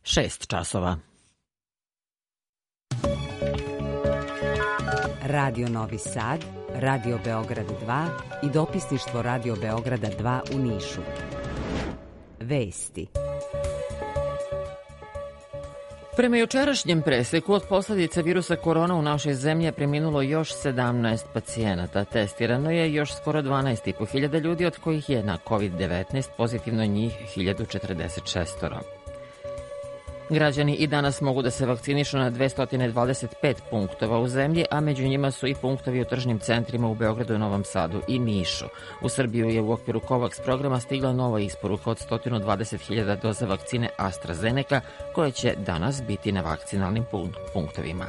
6 časova. Radio Novi Sad, Radio Beograd 2 i dopisništvo Radio Beograda 2 u Nišu. Vesti. Prema jučerašnjem preseku od posljedica virusa korona u našoj zemlji je preminulo još 17 pacijenata. Testirano je još skoro 12.500 ljudi, od kojih je na COVID-19 pozitivno njih 1046. Građani i danas mogu da se vakcinišu na 225 punktova u zemlji, a među njima su i punktovi u tržnim centrima u Beogradu, Novom Sadu i Nišu. U Srbiju je u okviru COVAX programa stigla nova isporuka od 120.000 doza vakcine AstraZeneca, koje će danas biti na vakcinalnim punktovima.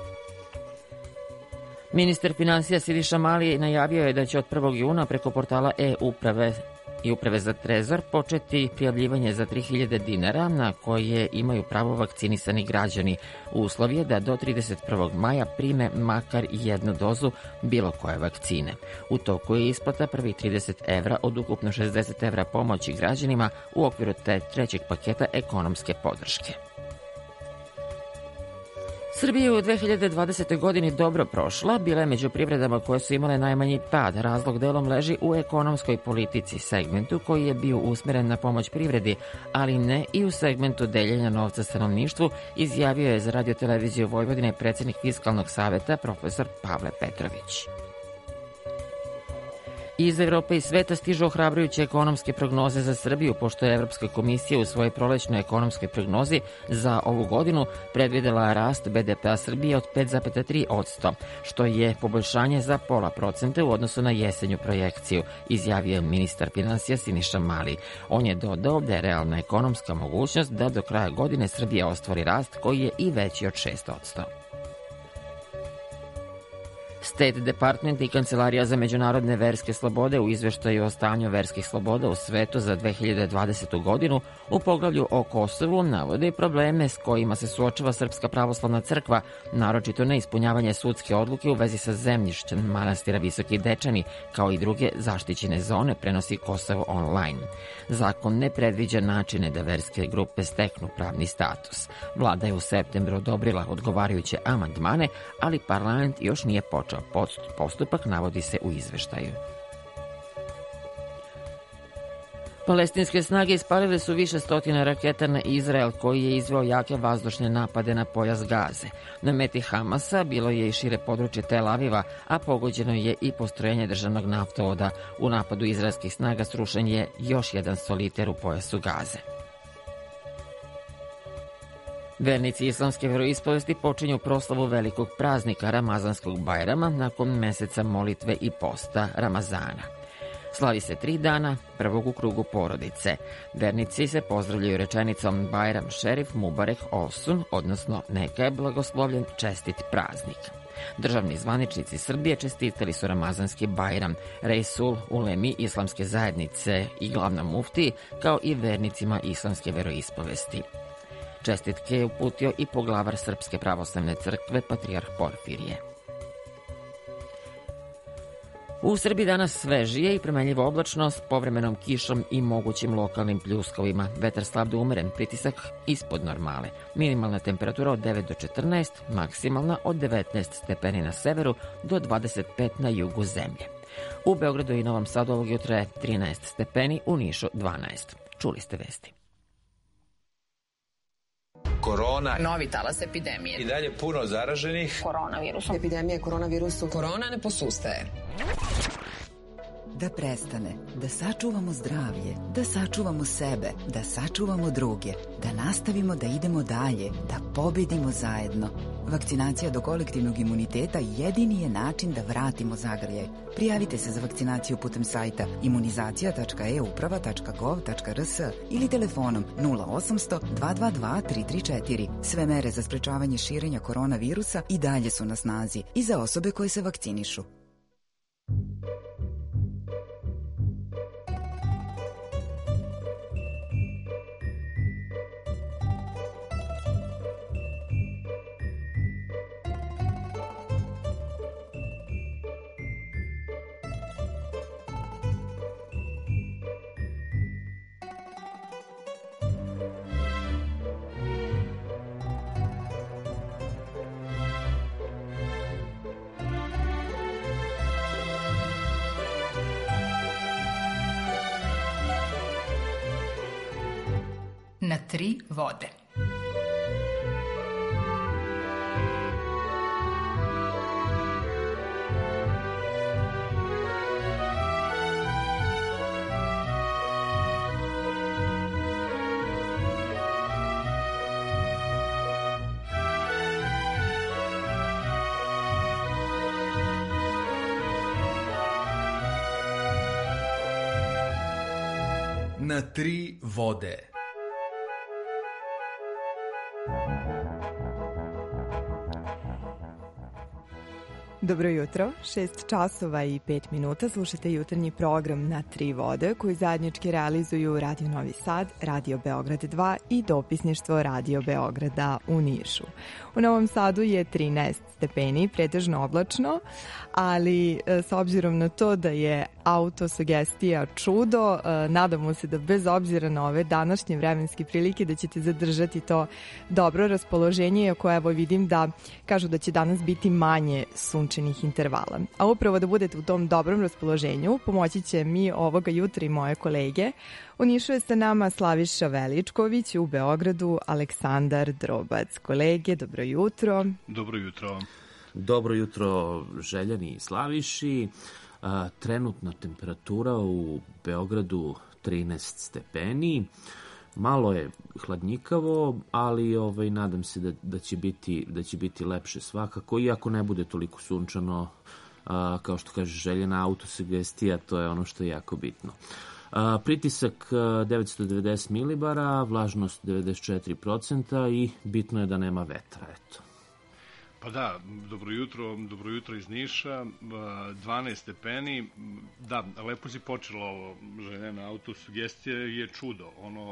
Ministar finansija Siniša Mali najavio je da će od 1. juna preko portala e-uprave i Uprave za trezor početi prijavljivanje za 3.000 dinara na koje imaju pravo vakcinisani građani. Uslov je da do 31. maja prime makar jednu dozu bilo koje vakcine. U toku je isplata prvih 30 evra od ukupno 60 evra pomoći građanima u okviru trećeg paketa ekonomske podrške. Srbija je u 2020. godini dobro prošla, bila je među privredama koje su imale najmanji pad. Razlog delom leži u ekonomskoj politici, segmentu koji je bio usmeren na pomoć privredi, ali ne i u segmentu deljenja novca stanovništvu, izjavio je za Radio-televiziju Vojvodine predsjednik Fiskalnog saveta profesor Pavle Petrović. Iz Evrope i sveta stižu ohrabrujuće ekonomske prognoze za Srbiju, pošto je Evropska komisija u svojoj prolećnoj ekonomskoj prognozi za ovu godinu predvidela rast BDP-a Srbije od 5,3%, što je poboljšanje za 0,5% u odnosu na jesenju projekciju, izjavio ministar finansija Siniša Mali. On je dodao da je realna ekonomska mogućnost da do kraja godine Srbija ostvari rast koji je i veći od 6%. State Department i Kancelarija za međunarodne verske slobode u izveštaju o stanju verskih sloboda u svetu za 2020. godinu u poglavlju o Kosovu navode probleme s kojima se suočava Srpska pravoslavna crkva, naročito neispunjavanje sudske odluke u vezi sa zemljištem manastira Visoki Dečani, kao i druge zaštićene zone, prenosi Kosovo online. Zakon ne predviđa načine da verske grupe steknu pravni status. Vlada je u septembru odobrila odgovarajuće amandmane, ali parlament još nije počeo postupak, navodi se u izveštaju. Palestinske snage ispalile su više stotina raketa na Izrael, koji je izveo jake vazdušne napade na pojas Gaze. Na meti Hamasa bilo je i šire područje Tel Aviva, a pogođeno je i postrojenje državnog naftovoda. U napadu izraelskih snaga srušen je još jedan soliter u pojasu Gaze. Vernici islamske veroispovesti počinju proslavu velikog praznika Ramazanskog Bajrama nakon meseca molitve i posta Ramazana. Slavi se 3 dana, prvog u krugu porodice. Vernici se pozdravljaju rečenicom Bajram Šerif Mubarek Olsun, odnosno neka je blagoslovljen čestit praznik. Državni zvaničnici Srbije čestitali su Ramazanski Bajram, Reisul Ulemi islamske zajednice i glavna muftiji, kao i vernicima islamske veroispovesti. Čestitke je uputio i poglavar Srpske pravoslavne crkve, patrijarh Porfirije. U Srbiji danas svežije i promenljiva oblačnost, povremenom kišom i mogućim lokalnim pljuskovima. Vetar slab do umeren, pritisak ispod normale. Minimalna temperatura od 9 do 14, maksimalna od 19 stepeni na severu do 25 na jugu zemlje. U Beogradu i Novom Sadu ovog jutra je 13 stepeni, u Nišu 12. Čuli ste vesti. Korona. Novi talas epidemije. I dalje puno zaraženih. Koronavirusom. Epidemija koronavirusom. Korona ne posustaje. Da prestane, da sačuvamo zdravlje, da sačuvamo sebe, da sačuvamo druge, da nastavimo da idemo dalje, da pobedimo zajedno. Vakcinacija do kolektivnog imuniteta jedini je način da vratimo zagrljaj. Prijavite se za vakcinaciju putem sajta imunizacija.euprava.gov.rs ili telefonom 0800 222 334. Sve mere za sprečavanje širenja koronavirusa i dalje su na snazi i za osobe koje se vakcinišu. Na 3 vode. Na 3 vode. Dobro jutro, 6 časova i 5 minuta, slušate jutarnji program Na 3 vode koji zajednički realizuju Radio Novi Sad, Radio Beograd 2 i dopisništvo Radio Beograda u Nišu. U Novom Sadu je 13 stepeni, pretežno oblačno, ali s obzirom na to da je autosugestija čudo, nadamo se da bez obzira na ove današnje vremenske prilike da ćete zadržati to dobro raspoloženje, iako evo vidim da kažu da će danas biti manje sunčanih intervala. A upravo da budete u tom dobrom raspoloženju pomoći će mi ovoga jutra i moje kolege. U Nišu je sa nama Slaviša Veličković, u Beogradu Aleksandar Drobac. Kolege, dobro jutro. Dobro jutro. Dobro jutro Željani i Slaviši. Trenutna temperatura u Beogradu 13 stepeni. Malo je hladnjikavo, ali nadam se da će biti lepše svakako, iako ne bude toliko sunčano, kao što kaže Željena, autosugestija, to je ono što je jako bitno. Pritisak 990 milibara, vlažnost 94% i bitno je da nema vetra, eto. Pa da, dobro jutro iz Niša, 12 stepeni, da, lepo si počelo ovo, Željena, autosugestija je čudo,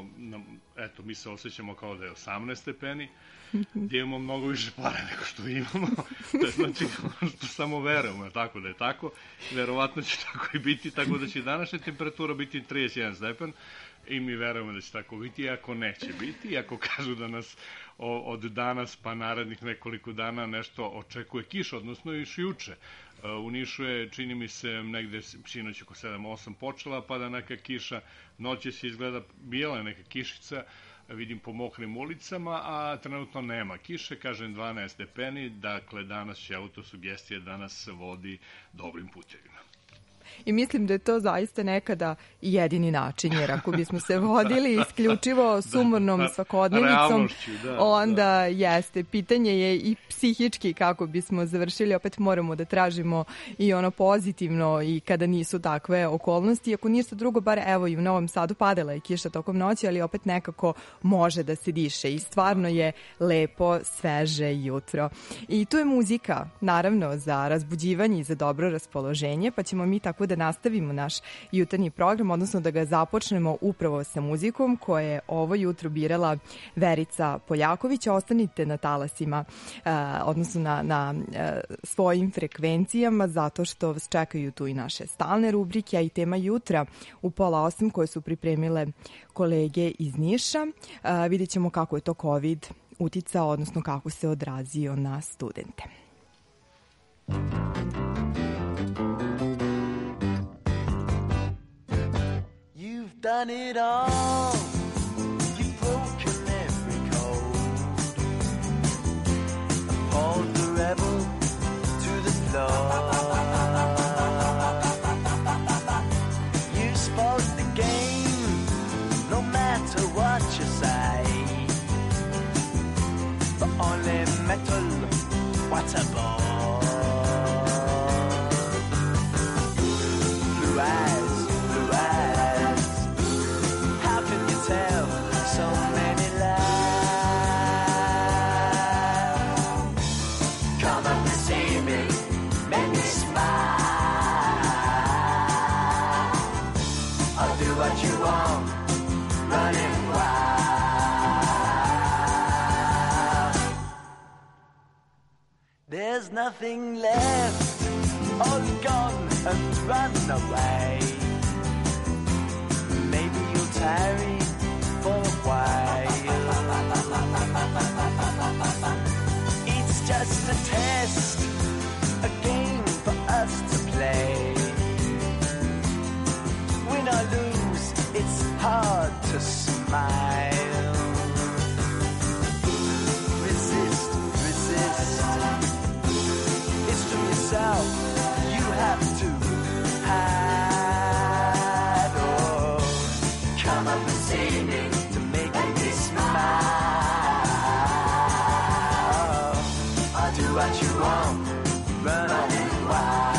eto, mi se osjećamo kao da je 18 stepeni, gdje imamo mnogo više para nego što imamo, to je znači što samo verujemo, tako da je tako, verovatno će tako i biti, tako da će današnja temperatura biti 31 stepen, i mi verujemo da će tako biti, iako neće biti, iako kažu da nas od danas pa narednih nekoliko dana nešto očekuje kiša, odnosno još juče. U Nišu je, čini mi se, negde sinoć oko 7-8 počela, pada neka kiša, noće se izgleda bijela neka kišica, vidim po mokrim ulicama, a trenutno nema kiše, kažem 12 stepeni, dakle danas će autosugestija danas vodi dobrim putevima. I mislim da je to zaista nekada jedini način, jer ako bismo se vodili isključivo sumornom svakodnevnicom, onda jeste. Pitanje je i psihički kako bismo završili, opet moramo da tražimo i ono pozitivno i kada nisu takve okolnosti. Ako ništa drugo, bar evo i u Novom Sadu padala je kiša tokom noći, ali opet nekako može da se diše i stvarno je lepo, sveže jutro. I tu je muzika, naravno, za razbuđivanje i za dobro raspoloženje, pa ćemo mi tako da nastavimo naš jutarnji program, odnosno da ga započnemo upravo sa muzikom koje je ovo jutro birala Verica Poljaković. Ostanite na talasima, odnosno na svojim frekvencijama, zato što vas čekaju tu i naše stalne rubrike, a i tema jutra u 7:30 koje su pripremile kolege iz Niša. Vidjet ćemo kako je to COVID uticao, odnosno kako se odrazio na studente. Done it all, you've broken every code, appalled the rebel to the floor. You spoiled the game, no matter what you say, but only metal, what a bore. Blue eyes, tell so many lies. Come up and see me, make me smile. I'll do what you want, running wild. There's nothing left, all gone and run away. Maybe you'll tarry for a while. It's just a test, a game for us to play. Win or lose, it's hard to smile. come up and see me to make me smile. I'll do what you want, run running wild.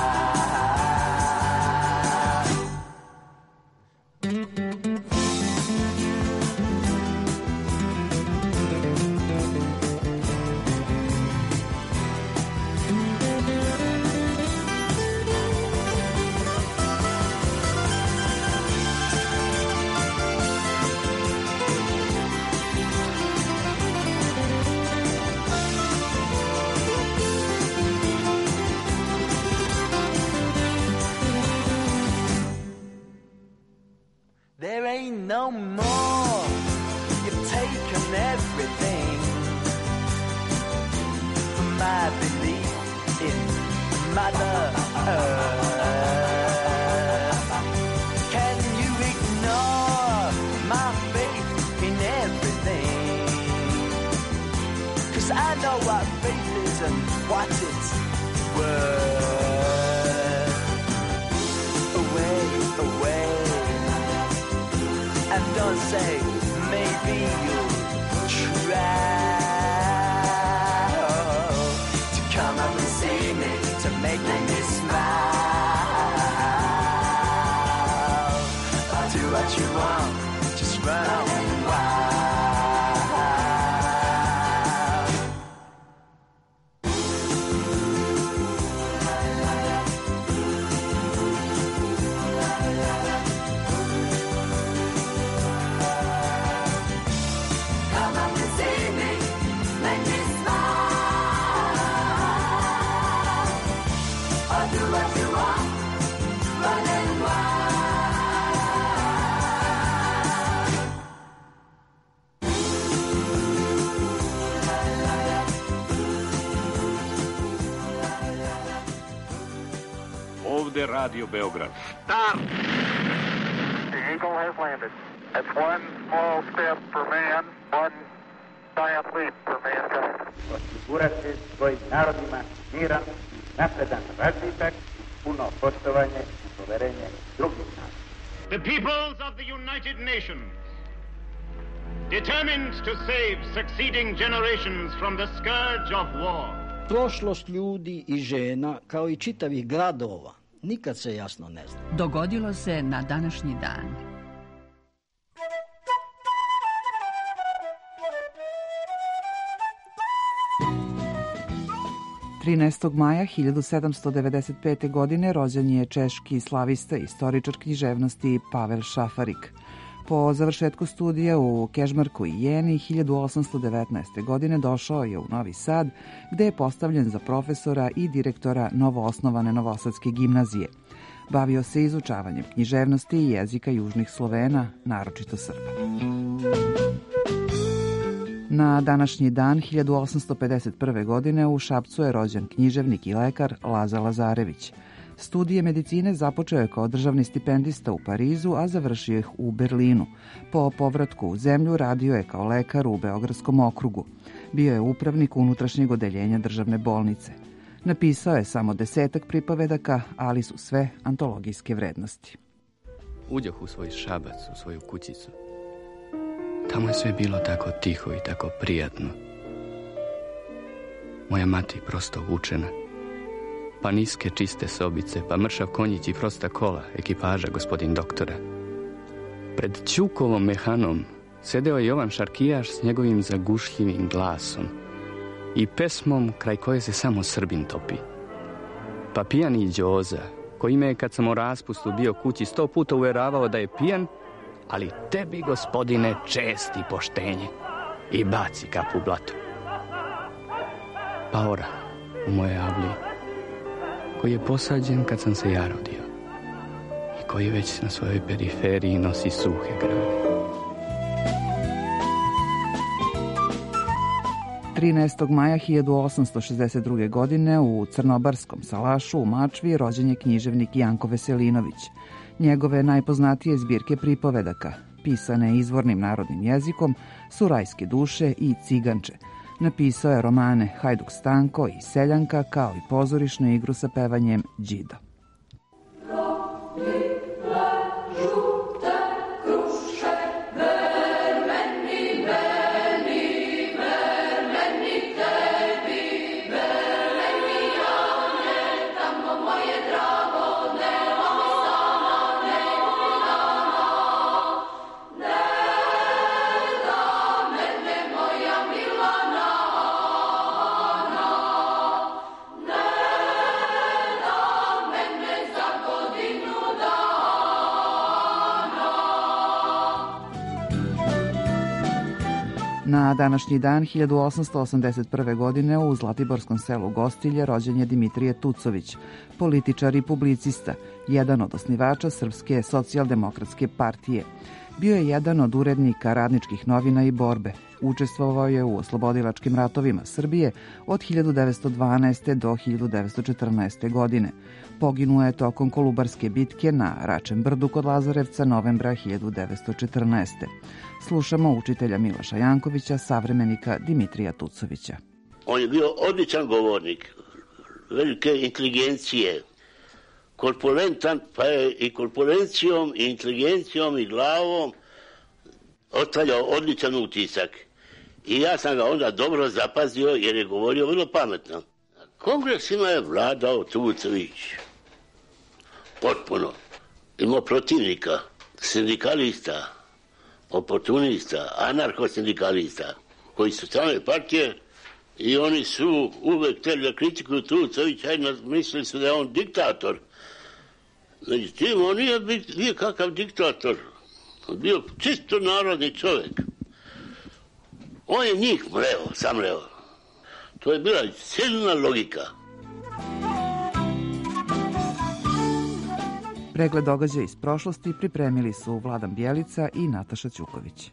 There ain't no more. You've taken everything from my belief in Mother Earth. Can you ignore my faith in everything? 'Cause I know what faith is and what it's worth. Away, away. And don't say, maybe you'll try to come up and see me, to make me smile. I'll do what you want, just run on wild. Ovde Radio Beograd. Stop! The Eagle has landed. That's one small step for man, one giant leap for mankind. Osigurati svojim narodima miran, napredan razvitak, puno poštovanje i poverenje drugih naroda. The peoples of the United Nations, determined to save succeeding generations from the scourge of war. Prošlost ljudi i žena, kao i čitavih gradova, nikad se jasno ne zna. Dogodilo se na današnji dan. Maja 1795. godine rođen je češki slavista i istoričar književnosti Pavel Šafarik. Po završetku studija u Kežmarku i Jeni 1819. godine došao je u Novi Sad, gde je postavljen za profesora i direktora novoosnovane Novosadske gimnazije. Bavio se izučavanjem književnosti i jezika južnih Slovena, naročito Srba. Na današnji dan 1851. godine u Šapcu je rođen književnik i lekar Laza Lazarević. Studije medicine započeo je kao državni stipendista u Parizu, a završio ih u Berlinu. Po povratku u zemlju radio je kao lekar u Beogradskom okrugu. Bio je upravnik unutrašnjeg odeljenja državne bolnice. Napisao je samo 10 pripovedaka, ali su sve antologijske vrednosti. Uđoh u svoj Šabac, u svoju kućicu. Tamo je sve bilo tako tiho i tako prijatno. Moja mati prosto vučena, pa niske čiste sobice, pa mršav konjić i prosta kola, ekipaža gospodin doktora. Pred Ćukovom mehanom sedeo je Jovan Šarkijaš s njegovim zagušljivim glasom i pesmom kraj koje se samo Srbin topi. Pa pijani Đoza, koji me je kad sam o raspustu bio kući 100 puta uveravao da je pijan, ali tebi, gospodine, česti poštenje i baci kapu u blato. Pa ora u moje avliji, koji je posađen kad sam se ja rodio i koji već na svojoj periferiji nosi suhe grane. 13. maja 1862. godine u Crnobarskom salašu u Mačvi rođen je književnik Janko Veselinović. Njegove najpoznatije zbirke pripovedaka, pisane izvornim narodnim jezikom, su Rajske duše i Ciganče. Napisao je romane Hajduk Stanko i Seljanka, kao i pozorišnu igru sa pevanjem Đido. Žute kruške Na današnji dan 1881. godine u zlatiborskom selu Gostilje rođen je Dimitrije Tucović, političar i publicista, jedan od osnivača Srpske socijaldemokratske partije. Bio je jedan od urednika radničkih novina i Borbe. Učestvovao je u oslobodilačkim ratovima Srbije od 1912. do 1914. godine. Poginuo je tokom Kolubarske bitke na Račem brdu kod Lazarevca novembra 1914. Slušamo učitelja Miloša Jankovića, savremenika Dimitrija Tucovića. On je bio odličan govornik, velike inteligencije, korpulentan, pa je i korpulencijom, i inteligencijom, i glavom ostavljao odličan utisak. I ja sam ga onda dobro zapazio jer je govorio vrlo pametno. Kongresima je vladao Tucović. Potpuno. Imao protivnika, sindikalista, oportunista, anarcho-sindikalista, koji su strane partije i oni su uvek htjeli da kritikuju Tucovića i mislili su da je on diktator. Međutim, on nije bio kakav diktator. On bio čisto narodni čovjek. On je njih samleo. To je bila silna logika. Pregled događaja iz prošlosti pripremili su Vladan Bjelica i Nataša Ćuković.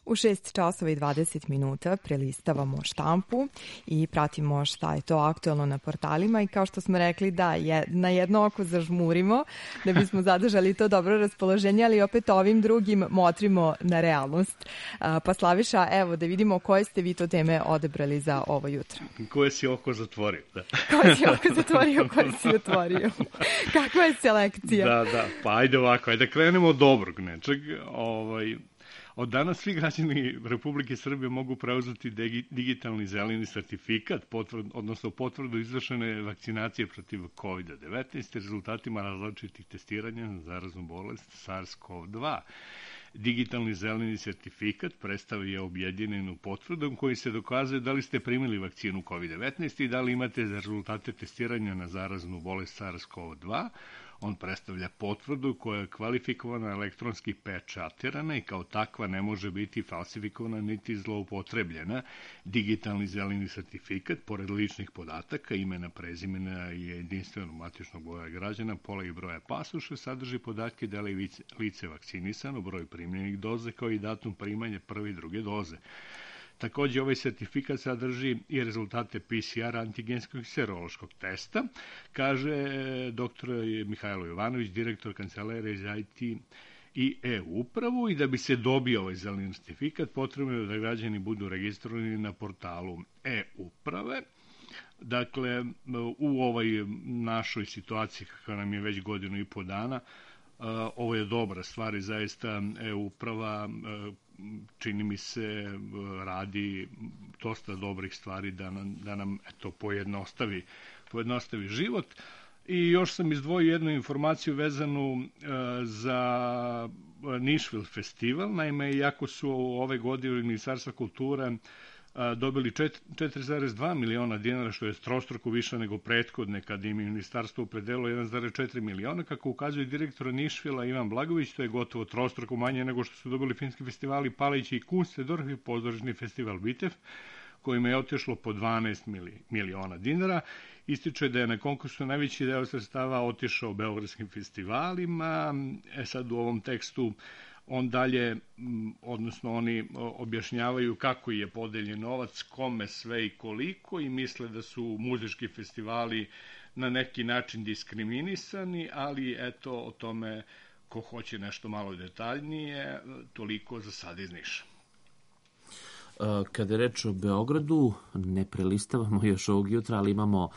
U 6 časova i 20 minuta prelistavamo štampu i pratimo šta je to aktuelno na portalima i kao što smo rekli da na jedno oko zažmurimo da bismo zadržali to dobro raspoloženje, ali opet ovim drugim motrimo na realnost. Pa Slaviša, evo da vidimo koje ste vi to teme odebrali za ovo jutro. Koje si oko zatvorio? Da. Koje si oko zatvorio, koje si otvorio? Kakva je selekcija? Da, pa ajde ovako, ajde krenemo od dobrog nečeg. Od danas svi građani Republike Srbije mogu preuzeti digitalni zeleni sertifikat, odnosno potvrdu izvršene vakcinacije protiv COVID-19 rezultatima različitih testiranja na zaraznu bolest SARS-CoV-2. Digitalni zeleni sertifikat predstavlja objedinjenu potvrdu koji se dokazuje da li ste primili vakcinu COVID-19 i da li imate rezultate testiranja na zaraznu bolest SARS-CoV-2. On predstavlja potvrdu koja je kvalifikovana elektronski pečatirana i kao takva ne može biti falsifikovana niti zloupotrebljena. Digitalni zeleni sertifikat, pored ličnih podataka, imena, prezimena i jedinstvenog matičnog broja građana, pola i broja pasoša, sadrži podatke da li je lice vakcinisano, broj primljenih doze kao i datum primanja prve i druge doze. Takođe, ovaj sertifikat sadrži i rezultate PCR antigenskog i serološkog testa, kaže dr. Mihajlo Jovanović, direktor kancelarije za IT i e-upravu, i da bi se dobio ovaj zeleni sertifikat potrebno je da građani budu registrovani na portalu e-uprave. Dakle, u ovoj našoj situaciji, kakva nam je već godinu i po dana, ovo je dobra stvar i zaista e-uprava čini mi se radi dosta dobrih stvari da nam eto pojednostavi život. I još sam izdvojio jednu informaciju vezanu za Nišvil festival. Naime, iako su ove godine Ministarstva kulture dobili 4,2 miliona dinara, što je trostruko više nego prethodne, kad im ministarstvo opredelilo 1,4 miliona, kako ukazuje direktor Nišvila Ivan Blagović, to je gotovo trostruko manje nego što su dobili finski festivali Palić i Kunstedorf i pozorišni festival Bitev, kojima je otišlo po 12 miliona dinara. Ističe da je na konkursu najveći deo sredstava otišao beogradskim festivalima. Sad u ovom tekstu on dalje, odnosno oni objašnjavaju kako je podeljen novac, kome sve i koliko, i misle da su muzički festivali na neki način diskriminisani, ali eto o tome ko hoće nešto malo detaljnije, toliko za sad iz Niša. Kada je reč o Beogradu, ne prelistavamo još ovog jutra, ali imamo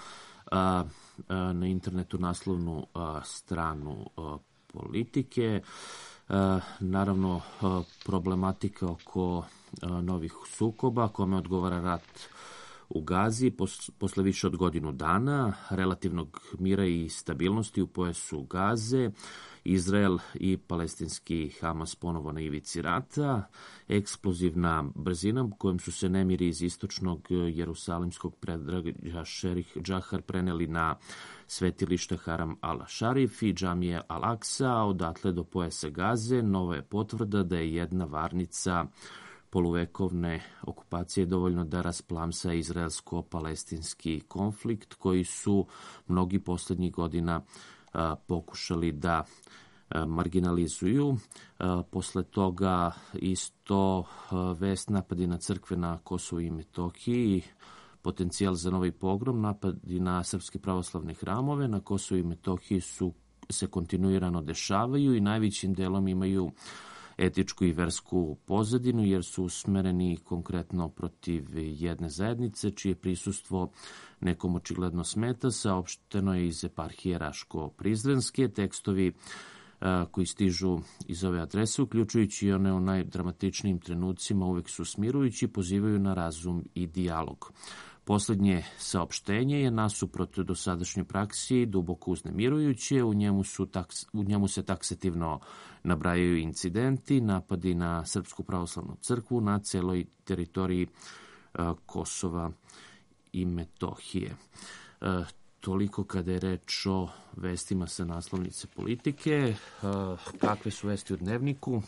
na internetu naslovnu stranu Politike. Naravno, problematika oko novih sukoba, kome odgovara rat u Gazi posle više od godinu dana, relativnog mira i stabilnosti u pojasu Gaze, Izrael i palestinski Hamas ponovo na ivici rata, eksplozivna brzina kojom su se nemiri iz istočnog jerusalimskog predgrađa Šerih Džahar preneli na svetilište Haram al-Šarif i džamije Al-Aksa, odatle do pojasa Gaze. Nova je potvrda da je jedna varnica poluvekovne okupacije dovoljno da rasplamsa izraelsko-palestinski konflikt koji su mnogi poslednjih godina pokušali da marginalizuju. Posle toga isto vest napadi na crkve na Kosovu i Metohiji, potencijal za novi pogrom, napadi na srpske pravoslavne hramove na Kosovu i Metohiji se kontinuirano dešavaju i najvećim delom imaju etičku i versku pozadinu, jer su usmereni konkretno protiv jedne zajednice, čije prisustvo nekom očigledno smeta. Saopšteno je iz eparhije Raško-Prizrenske. Tekstovi koji stižu iz ove adrese, uključujući i one u najdramatičnijim trenucima, uvek su smirujući, pozivaju na razum i dijalog. Poslednje saopštenje je nasuprot dosadašnjoj praksi duboko uznemirujuće. U njemu se taksativno nabrajaju incidenti, napadi na Srpsku pravoslavnu crkvu na celoj teritoriji Kosova i Metohije. Toliko kada je reč o vestima sa naslovnice Politike. Kakve su vesti u Dnevniku?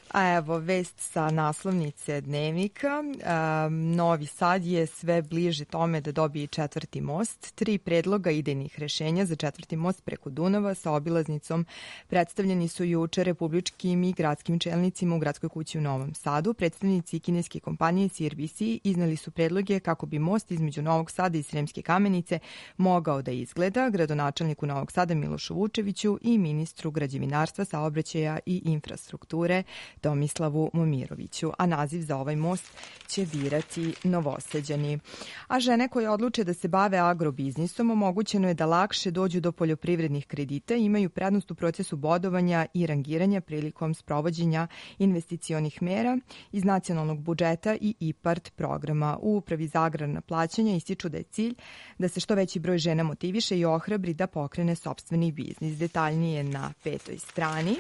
A evo, vest sa naslovnice Dnevnika. Novi Sad je sve bliže tome da dobije četvrti most. 3 predloga idejnih rešenja za četvrti most preko Dunava sa obilaznicom predstavljeni su juče republičkim i gradskim čelnicima u Gradskoj kući u Novom Sadu. Predstavnici kineske kompanije CRBC izneli su predloge kako bi most između Novog Sada i Sremske Kamenice mogao da izgleda gradonačelniku Novog Sada Milošu Vučeviću i ministru građevinarstva, saobraćaja i infrastrukture Tomislavu Momiroviću, a naziv za ovaj most će birati Novosađani. A žene koje odluče da se bave agrobiznisom omogućeno je da lakše dođu do poljoprivrednih kredita i imaju prednost u procesu bodovanja i rangiranja prilikom sprovođenja investicionih mera iz nacionalnog budžeta i IPART programa. U Upravi za agrarna plaćanja ističu da je cilj da se što veći broj žena motiviše i ohrabri da pokrene sopstveni biznis. Detaljnije na 5. strani.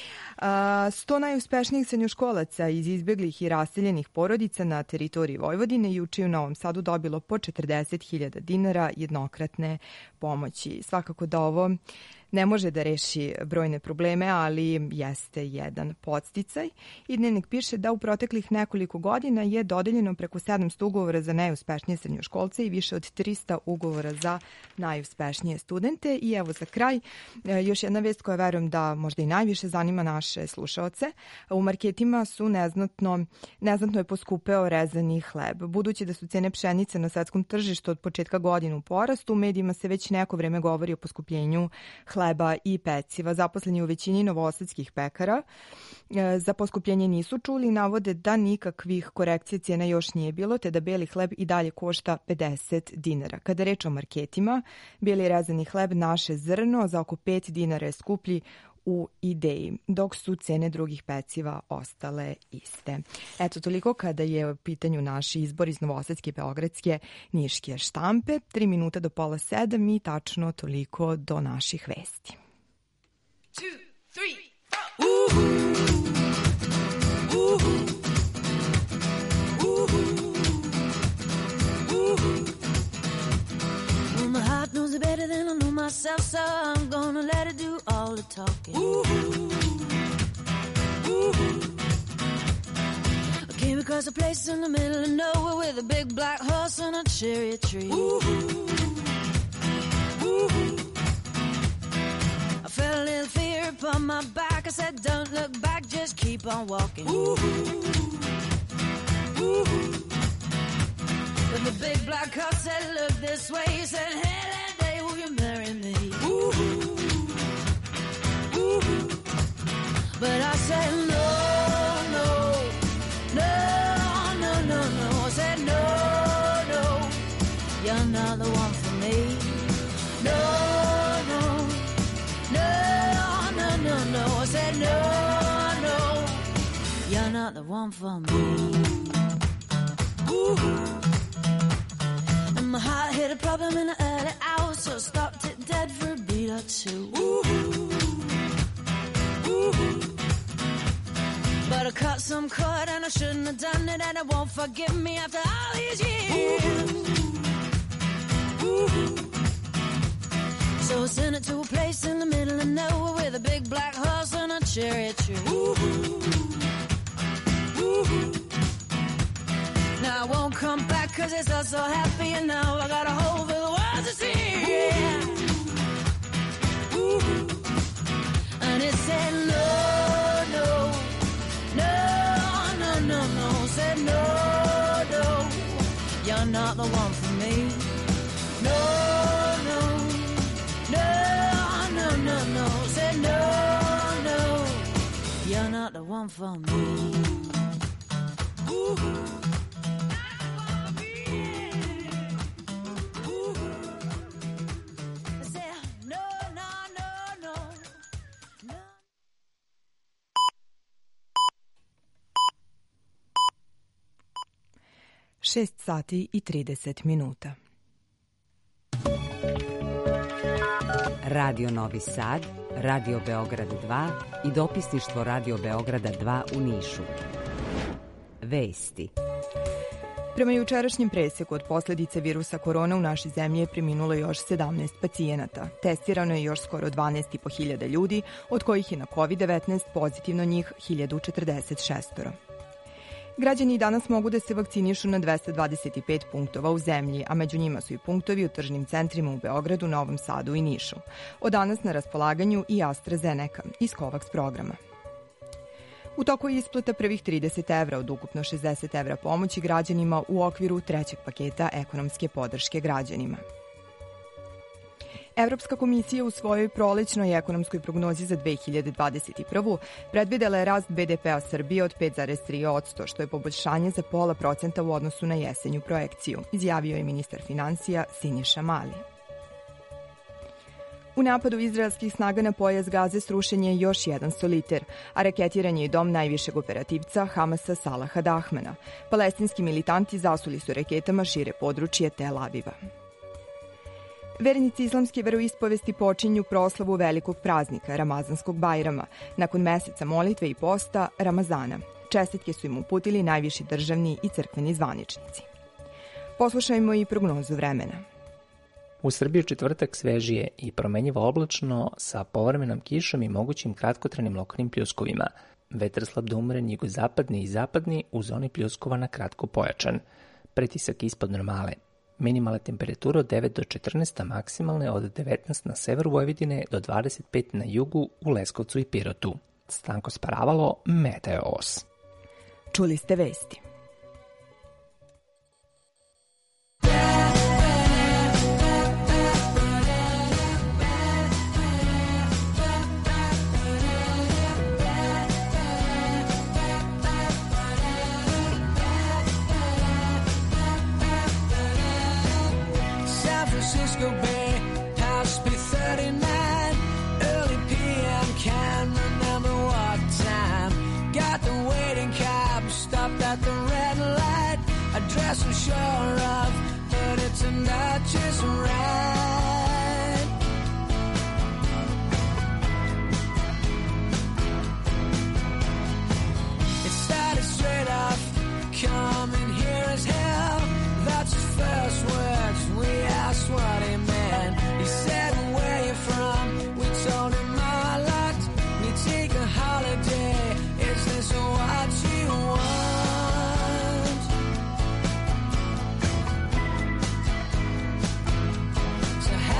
100 najuspešnijih srednjoškolaca iz izbeglih i raseljenih porodica na teritoriji Vojvodine juče u Novom Sadu dobilo po 40.000 dinara jednokratne pomoći. Svakako da ovo ne može da reši brojne probleme, ali jeste jedan podsticaj. I Dnevnik piše da u proteklih nekoliko godina je dodeljeno preko 700 ugovora za najuspešnije srednjoškolce i više od 300 ugovora za najuspešnije studente. I evo za kraj, još jedna vest koja verujem da možda i najviše zanima naše slušaoce. U marketima su neznatno je poskupeo rezani hleb. Budući da su cene pšenice na svetskom tržištu od početka godine u porastu, u medijima se već neko vreme govori o poskupljenju hleba i peciva. Zaposleni u većini novosadskih pekara za poskupljenje nisu čuli i navode da nikakvih korekcija cijena još nije bilo, te da beli hleb i dalje košta 50 dinara. Kada reč o marketima, beli rezani hleb Naše zrno za oko 5 dinara je skuplji u Ideji, dok su cene drugih peciva ostale iste. Eto, toliko kada je u pitanju naš izbor iz novosadske, beogradske, niške štampe. 3 minuta do 6:30 i tačno toliko do naših vesti. 2, 3, My heart knows it better than I know myself, so I'm gonna let it do all the talking. I came across a place in the middle of nowhere with a big black horse and a cherry tree. I felt a little fear upon my back. I said, don't look back, just keep on walking. But the big black horse said, look this way. He said, hey, that day, will you marry me? But I said, no, no, no, no, no, no. I said, no, no, you're not the one for me. No, no, no, no, no, no. I said, no, no, you're not the one for me. And my heart hit a problem in the early hours, so I stopped it dead for a beat or two. But I cut some cord and I shouldn't have done it, and it won't forgive me after all these years. So I sent it to a place in the middle of nowhere with a big black horse and a cherry tree. Now I won't come back 'cause it's all so happy, and now I got a hole for the world to see. And it said no, no, no, no, no, no. Said no, no, you're not the one for me. No, no, no, no, no, no. Said no, no, you're not the one for me. Šest sati i 30 minuta. Radio Novi Sad, Radio Beograd 2 i dopisništvo Radio Beograda 2 u Nišu. Vesti. Prema jučerašnjem preseku od posljedice virusa korona u našoj zemlji je preminulo još 17 pacijenata. Testirano je još skoro 12.500 ljudi, od kojih je na COVID-19 pozitivno njih 1046. Građani danas mogu da se vakcinišu na 225 punktova u zemlji, a među njima su i punktovi u tržnim centrima u Beogradu, Novom Sadu i Nišu. Od danas na raspolaganju i AstraZeneca iz COVAX programa. U toku je isplata prvih 30 evra od ukupno 60 evra pomoći građanima u okviru trećeg paketa ekonomske podrške građanima. Evropska komisija u svojoj prolećnoj ekonomskoj prognozi za 2021. predvidela je rast BDP-a Srbije od 5,3%, što je poboljšanje za 0,5% u odnosu na jesenju projekciju, izjavio je ministar finansija Siniša Mali. U napadu izraelskih snaga na pojas Gaze srušen je još jedan soliter, a raketiran je i dom najvišeg operativca Hamasa Salaha Dahmana. Palestinski militanti zasuli su raketama šire područje Tel Aviva. Vernici islamske veroispovesti počinju proslavu velikog praznika, Ramazanskog Bajrama, nakon meseca molitve i posta Ramazana. Čestitke su im uputili najviši državni i crkveni zvaničnici. Poslušajmo i prognozu vremena. U Srbiji četvrtak svežije i promenjivo oblačno sa povremenom kišom i mogućim kratkotrajnim lokalnim pljuskovima. Vetar slab do umeren jugozapadni i zapadni, u zoni pljuskova na kratko pojačan. Pritisak ispod normale. Minimalna temperatura od 9 do 14, a maksimalne od 19 na severu Vojvodine do 25 na jugu u Leskovcu i Pirotu. Stanko Sparavalo, Meteos. Čuli ste vesti. Francisco Bay, house B39, early PM, can't remember what time. Got the waiting cab, stopped at the red light. Address I'm sure of, but it's a Dutchess ride. It started straight off, coming here as hell. That's his first words. We asked what he meant. He said, where you from? We told him our lot. We take a holiday. Is this what you want? So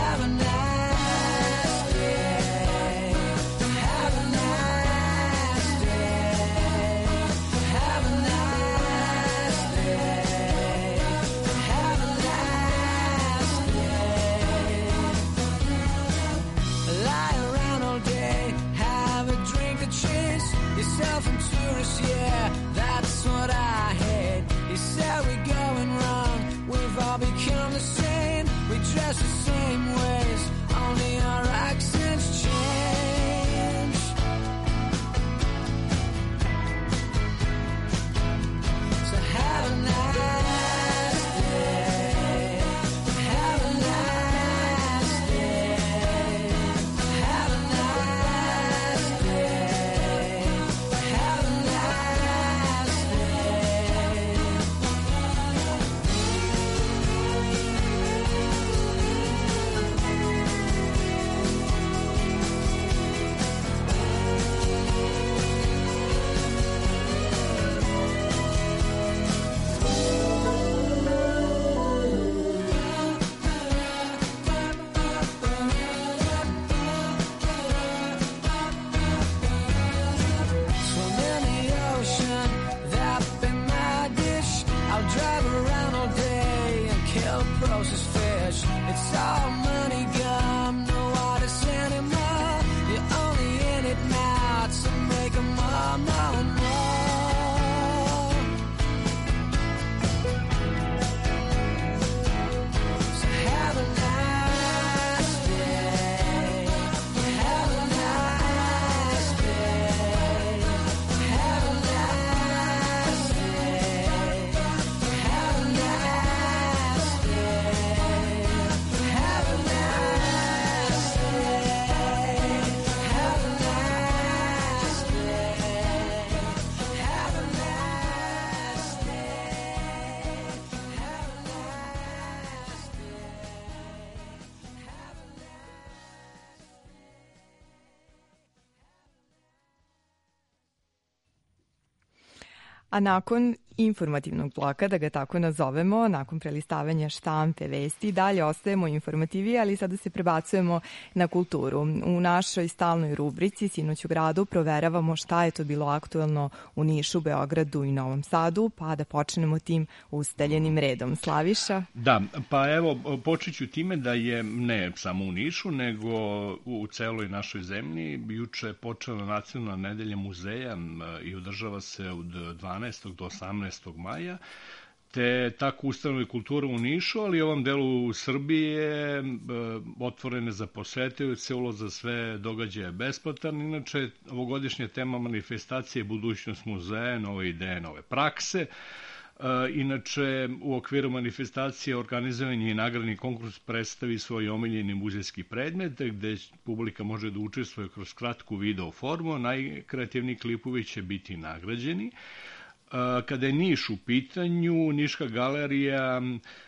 A nakon informativnog bloka, da ga tako nazovemo, nakon prelistavanja štampe vesti, dalje ostajemo informativi, ali sada se prebacujemo na kulturu. U našoj stalnoj rubrici Sinoć u gradu proveravamo šta je to bilo aktuelno u Nišu, Beogradu i Novom Sadu, pa da počnemo tim ustaljenim redom. Slaviša? Da, pa evo, počet ću time da je ne samo u Nišu, nego u celoj našoj zemlji. Juče je počela Nacionalna nedelja muzeja i održava se od 12. do 18. maja, te tako ustanove kulture u Nišu, ali i ovom delu Srbije otvorene za posetioce, ulaz za sve događaje besplatan. Inače, ovogodišnja tema manifestacije je budućnost muzeja, nove ideje, nove prakse. Inače, u okviru manifestacije organizovan je i nagradni konkurs predstavi svoj omiljeni muzejski predmet, gde publika može da učestvuje kroz kratku video formu. Najkreativniji klipovi će biti nagrađeni. Kada je Niš u pitanju, Niška galerija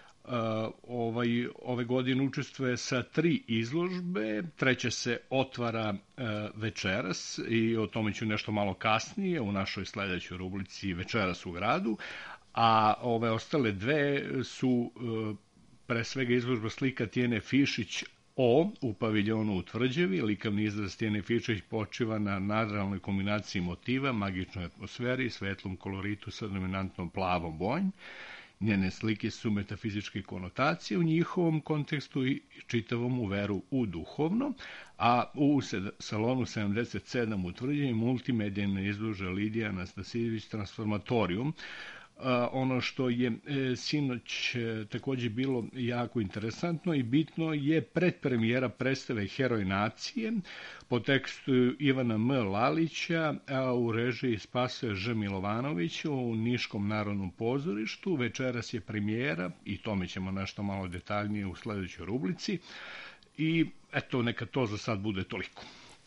ove godine učestvuje sa 3 izložbe. Treća se otvara večeras i o tome ću nešto malo kasnije u našoj sledećoj rubrici Večeras u gradu. A ove ostale dve su pre svega izložba slika Tijene Fišić u paviljonu u Tvrđevi. Likovni izraz Tijene Fišić počiva na nadrealnoj kombinaciji motiva, magičnoj atmosferi, svetlom koloritu sa dominantnom plavom bojom. Njene slike su metafizičke konotacije u njihovom kontekstu i čitavom uveru u duhovno, a u salonu 77 u Tvrđevi multimedijna izložba Lidija Anastasijević Transformatorium. Ono što je sinoć takođe bilo jako interesantno i bitno je predpremijera predstave Heroj nacije po tekstu Ivana M. Lalića, a u režiji Spasoje Ž. Milovanovića u Niškom narodnom pozorištu. Večeras je premijera i tome ćemo nešto malo detaljnije u sledećoj rubrici. I eto, neka to za sad bude toliko.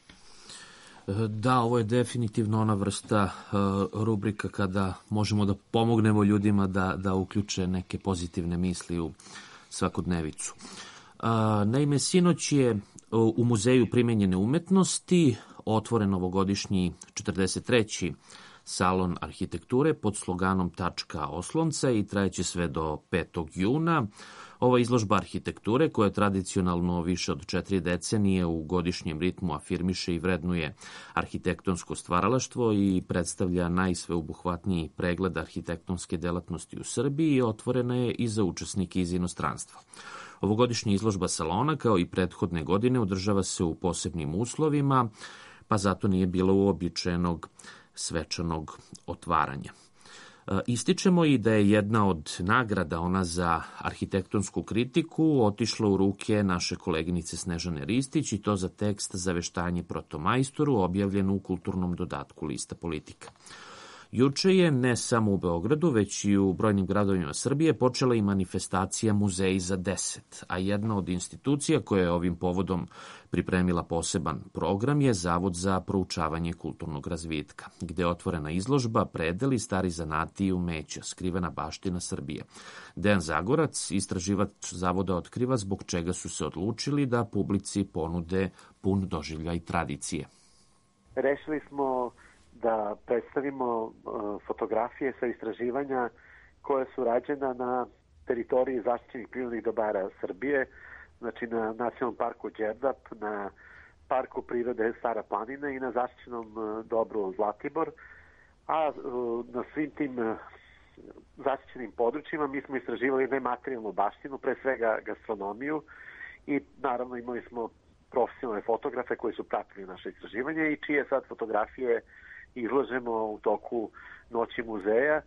Da, ovo je definitivno ona vrsta rubrika kada možemo da pomognemo ljudima da uključe neke pozitivne misli u svakodnevicu. Naime, sinoć je u Muzeju primenjene umetnosti otvoren ovogodišnji 43. salon arhitekture pod sloganom Tačka oslonca i trajeće sve do 5. juna. Ova izložba arhitekture, koja tradicionalno više od 4 decenije u godišnjem ritmu afirmiše i vrednuje arhitektonsko stvaralaštvo i predstavlja najsveobuhvatniji pregled arhitektonske delatnosti u Srbiji i otvorena je i za učesnike iz inostranstva. Ovogodišnja izložba salona, kao i prethodne godine, održava se u posebnim uslovima, pa zato nije bilo uobičajenog svečanog otvaranja. Ističemo i da je jedna od nagrada, ona za arhitektonsku kritiku, otišla u ruke naše koleginice Snežane Ristić i to za tekst Zaveštanje protomajstoru, objavljen u kulturnom dodatku lista Politika. Juče je ne samo u Beogradu, već i u brojnim gradovima Srbije počela i manifestacija Muzeji za 10, a jedna od institucija koja je ovim povodom pripremila poseban program je Zavod za proučavanje kulturnog razvitka, gde je otvorena izložba Predeli, stari zanati i umeća, skrivena baština Srbije. Dejan Zagorac, istraživač Zavoda, otkriva zbog čega su se odlučili da publici ponude pun doživljaj tradicije. Rešili smo da predstavimo fotografije sa istraživanja koje su rađena na teritoriji zaštićenih prirodnih dobara Srbije, znači na Nacionalnom parku Đerdap, na Parku prirode Stara planina i na zaštićenom dobru Zlatibor, a na svim tim zaštićenim područjima mi smo istraživali nematerijalnu baštinu, pre svega gastronomiju i naravno imali smo profesionalne fotografe koji su pratili naše istraživanje i čije sad fotografije izložemo u toku Noći muzeja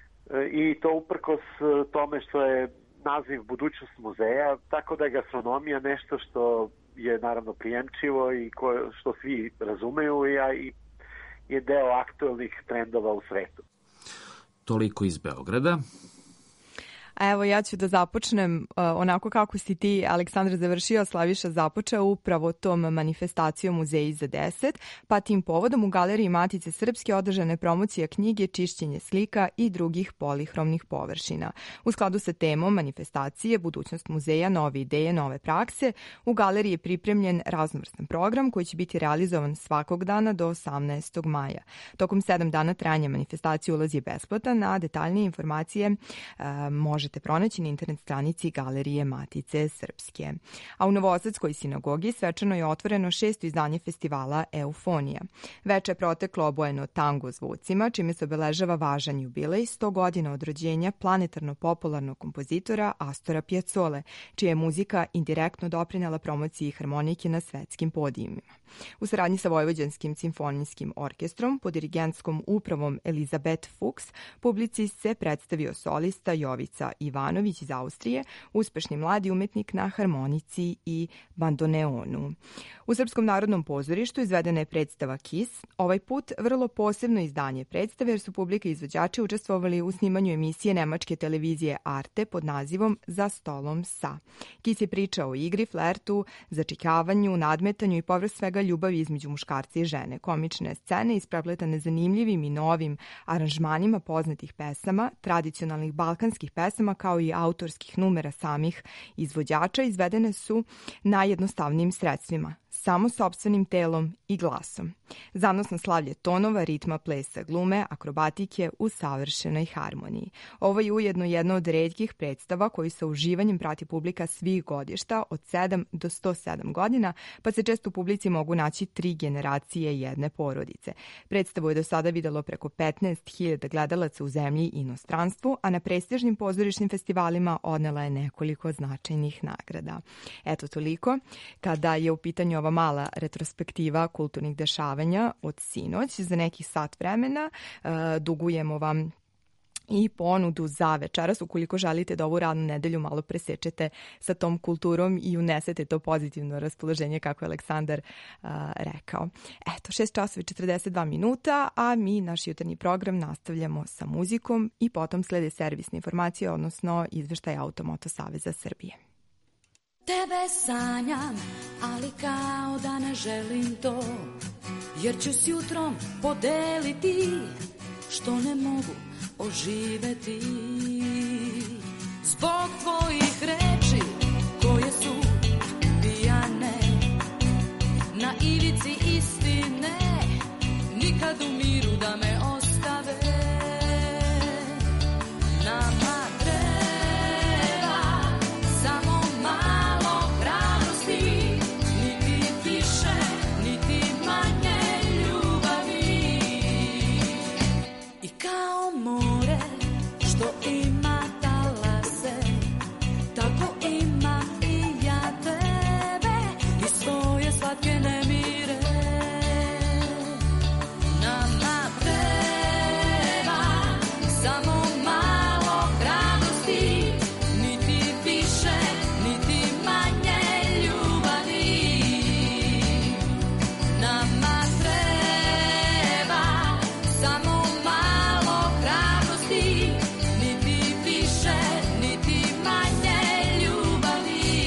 i to uprkos tome što je naziv Budućnost muzeja, tako da je gastronomija nešto što je naravno prijemčivo i što svi razumeju i je deo aktuelnih trendova u svetu. Toliko iz Beograda. A evo ja ću da započnem onako kako si ti, Aleksandar, završio, Slaviša započeo upravo tom manifestacijom Muzeji za 10, pa tim povodom u Galeriji Matice Srpske održane promocija knjige, čišćenje slika i drugih polihromnih površina. U skladu sa temom manifestacije Budućnost muzeja, nove ideje, nove prakse, u galeriji je pripremljen raznovrstan program koji će biti realizovan svakog dana do 18. maja. Tokom 7 dana trajanja manifestacije ulaz je besplatan, a detaljnije informacije možete pronaći na internet stranici Galerije Matice Srpske. A u Novosadskoj sinagogi svečano je otvoreno 6. izdanje festivala Eufonija. Veče je proteklo obojeno tango zvucima, čime se obeležava važan jubilej 100 godina od rođenja planetarno-popularnog kompozitora Astora Piazzole, čija je muzika indirektno doprinela promociji harmonike na svetskim podijumima. U saradnji sa Vojvođanskim simfonijskim orkestrom pod dirigentskom upravom Elizabeth Fuchs publici se predstavio solista Jovica Ivanović iz Austrije, uspešni mladi umetnik na harmonici i bandoneonu. U Srpskom narodnom pozorištu izvedena je predstava KIS, ovaj put vrlo posebno izdanje predstave jer su publika i izvođači učestvovali u snimanju emisije nemačke televizije Arte pod nazivom Za stolom sa. KIS je priča o igri, flertu, začekavanju, nadmetanju i povrh svega ljubavi između muškarca i žene. Komične scene isprepletane zanimljivim i novim aranžmanima poznatih pesama, tradicionalnih balkanskih pesama kao i autorskih numera samih izvođača izvedene su najjednostavnijim sredstvima, samo sopstvenim telom i glasom. Zanosno slavlje tonova, ritma, plesa, glume, akrobatike u savršenoj harmoniji. Ovo je ujedno jedna od retkih predstava koji sa uživanjem prati publika svih godišta od 7 do 107 godina, pa se često u publici mogu naći 3 generacije jedne porodice. Predstavu je do sada videlo preko 15.000 gledalaca u zemlji i inostranstvu, a na prestižnim pozorišnim festivalima odnela je nekoliko značajnih nagrada. Eto toliko. Kada je u pitanju ova mala retrospektiva kulturnih dešavanja od sinoć, za nekih sat vremena dugujemo vam i ponudu za večeras, ukoliko želite da ovu radnu nedelju malo presečete sa tom kulturom i unesete to pozitivno raspoloženje, kako je Aleksandar rekao. Eto, 6 časova i 42 minuta, a mi naš jutarnji program nastavljamo sa muzikom i potom slede servisne informacije, odnosno izveštaj Automoto Saveza Srbije. Tebe sanjam, ali kao da ne želim to, jer ću s jutrom podeliti što ne mogu oživeti. Zbog tvojih reči koje su pijane, na ivici istine, nikad u miru da me ostave. Nama treba samo malo hrabrosti, niti više, niti manje ljubavi. I kao more što ima talase, tako imam i ja tebe i svoje slatke nemire. Nama treba samo malo hrabrosti, niti više, niti manje ljubavi. Nama treba samo malo hrabrosti, niti više, niti manje ljubavi.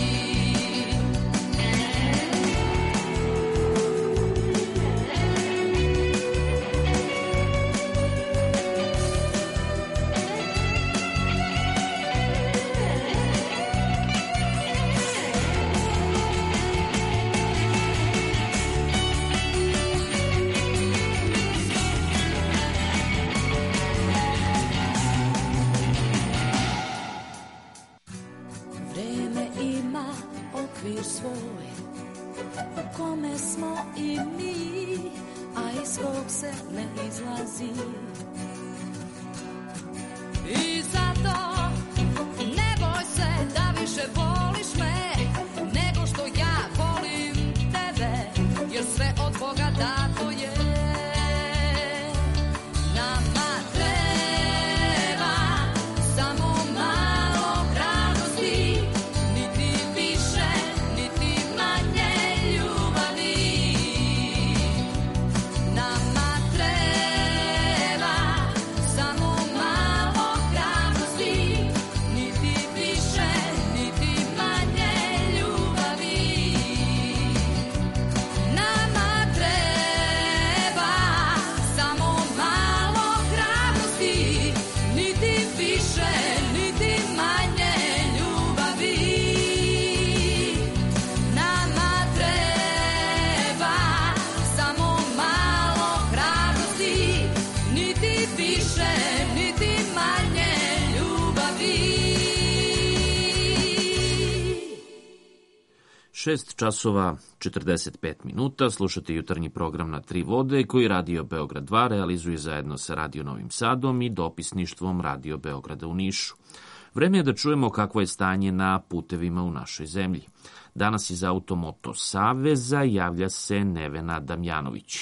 Vreme ima okvir svoj u kome smo i mi, a iz kog se ne izlazi. I zato ne boj se da više voliš me nego što ja volim tebe, jer sve od Boga dato je. Nama treba samo malo hrabrosti, niti više, niti manje ljubavi. Nama treba 6 časova 45 minuta slušate jutarnji program Na tri vode koji Radio Beograd 2 realizuje zajedno sa Radio Novim Sadom i dopisništvom Radio Beograda u Nišu. Vreme je da čujemo kakvo je stanje na putevima u našoj zemlji. Danas iz Automoto Saveza javlja se Nevena Damjanović.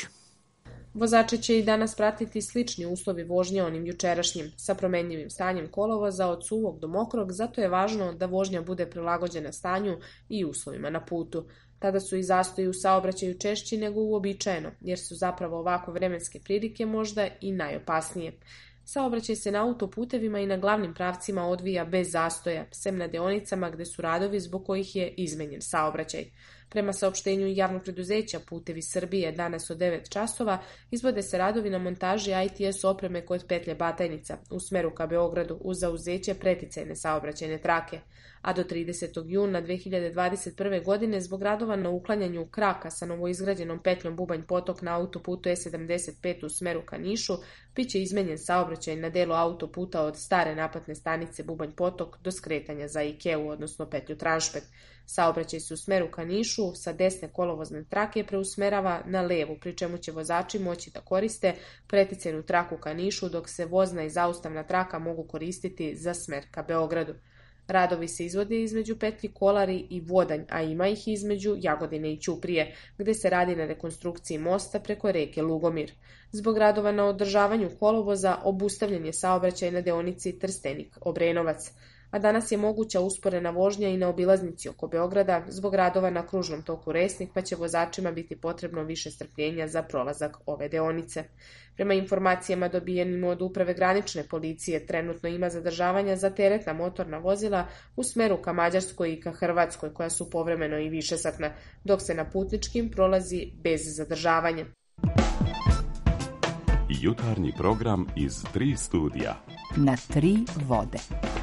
Vozači će i danas pratiti slični uslovi vožnje onim jučerašnjim, sa promenljivim stanjem kolovoza od suvog do mokrog, zato je važno da vožnja bude prilagođena stanju i uslovima na putu. Tada su i zastoji u saobraćaju češći nego uobičajeno, jer su zapravo ovako vremenske prilike možda i najopasnije. Saobraćaj se na autoputevima i na glavnim pravcima odvija bez zastoja, sem na deonicama gde su radovi zbog kojih je izmenjen saobraćaj. Prema saopštenju javnog preduzeća Putevi Srbije danas od 9 časova izvode se radovi na montaži ITS opreme kod petlje Batajnica u smeru ka Beogradu uz zauzeće preticajne saobraćajne trake, a do 30. juna 2021. godine zbog radova na uklanjanju kraka sa novoizgrađenom petljom Bubanj Potok na autoputu E75 u smeru ka Nišu biće izmenjen saobraćaj na delu autoputa od stare naplatne stanice Bubanj Potok do skretanja za Ikeu, odnosno petlju Tranšpet. Saobraćaj se u smeru ka Nišu sa desne kolovozne trake preusmerava na levu, pri čemu će vozači moći da koriste preticajnu traku ka Nišu, dok se vozna i zaustavna traka mogu koristiti za smer ka Beogradu. Radovi se izvode između petlji Kolari i Vodanj, a ima ih između Jagodine i Ćuprije, gde se radi na rekonstrukciji mosta preko reke Lugomir. Zbog radova na održavanju kolovoza obustavljen je saobraćaj na deonici Trstenik-Obrenovac, a danas je moguća usporena vožnja i na obilaznici oko Beograda zbog radova na kružnom toku Resnik, pa će vozačima biti potrebno više strpljenja za prolazak ove deonice. Prema informacijama dobijenim od Uprave granične policije, trenutno ima zadržavanja za teretna motorna vozila u smeru ka Mađarskoj i ka Hrvatskoj, koja su povremeno i višesatna, dok se na putničkim prolazi bez zadržavanja. Jutarnji program iz 3 studija. Na 3 vode.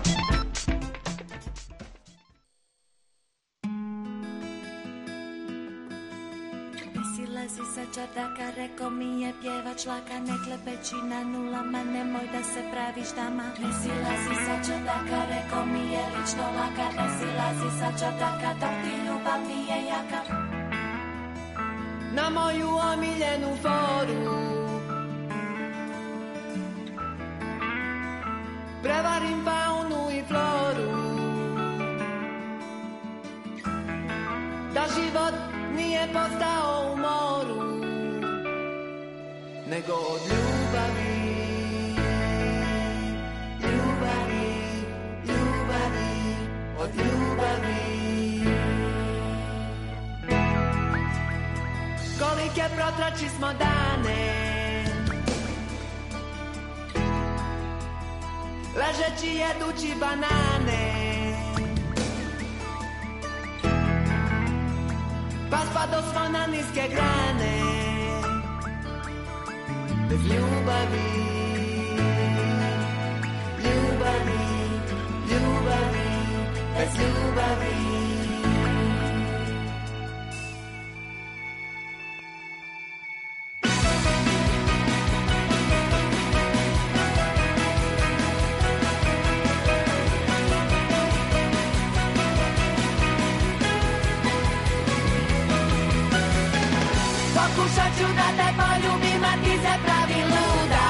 Silazi sa čardaka, rekao mi je pjevač laka, ne klepeći na nulama, nemoj da se praviš dama. Ne silazi sa čardaka, rekao mi je lično laka, ne silazi sa čardaka, dok ti ljubav nije jaka. Na moju omiljenu foru prevarim faunu i floru, da život nije postao u moru, nego od ljubavi, ljubavi, ljubavi, od ljubavi. Kolike protrači smo dane, ležeći jedući banane, pa spadosmo na niske grane, bez ljubavi, ljubavi, ljubavi, bez ljubavi. Pokušat ću da te poljubim, a ti se pravi luda.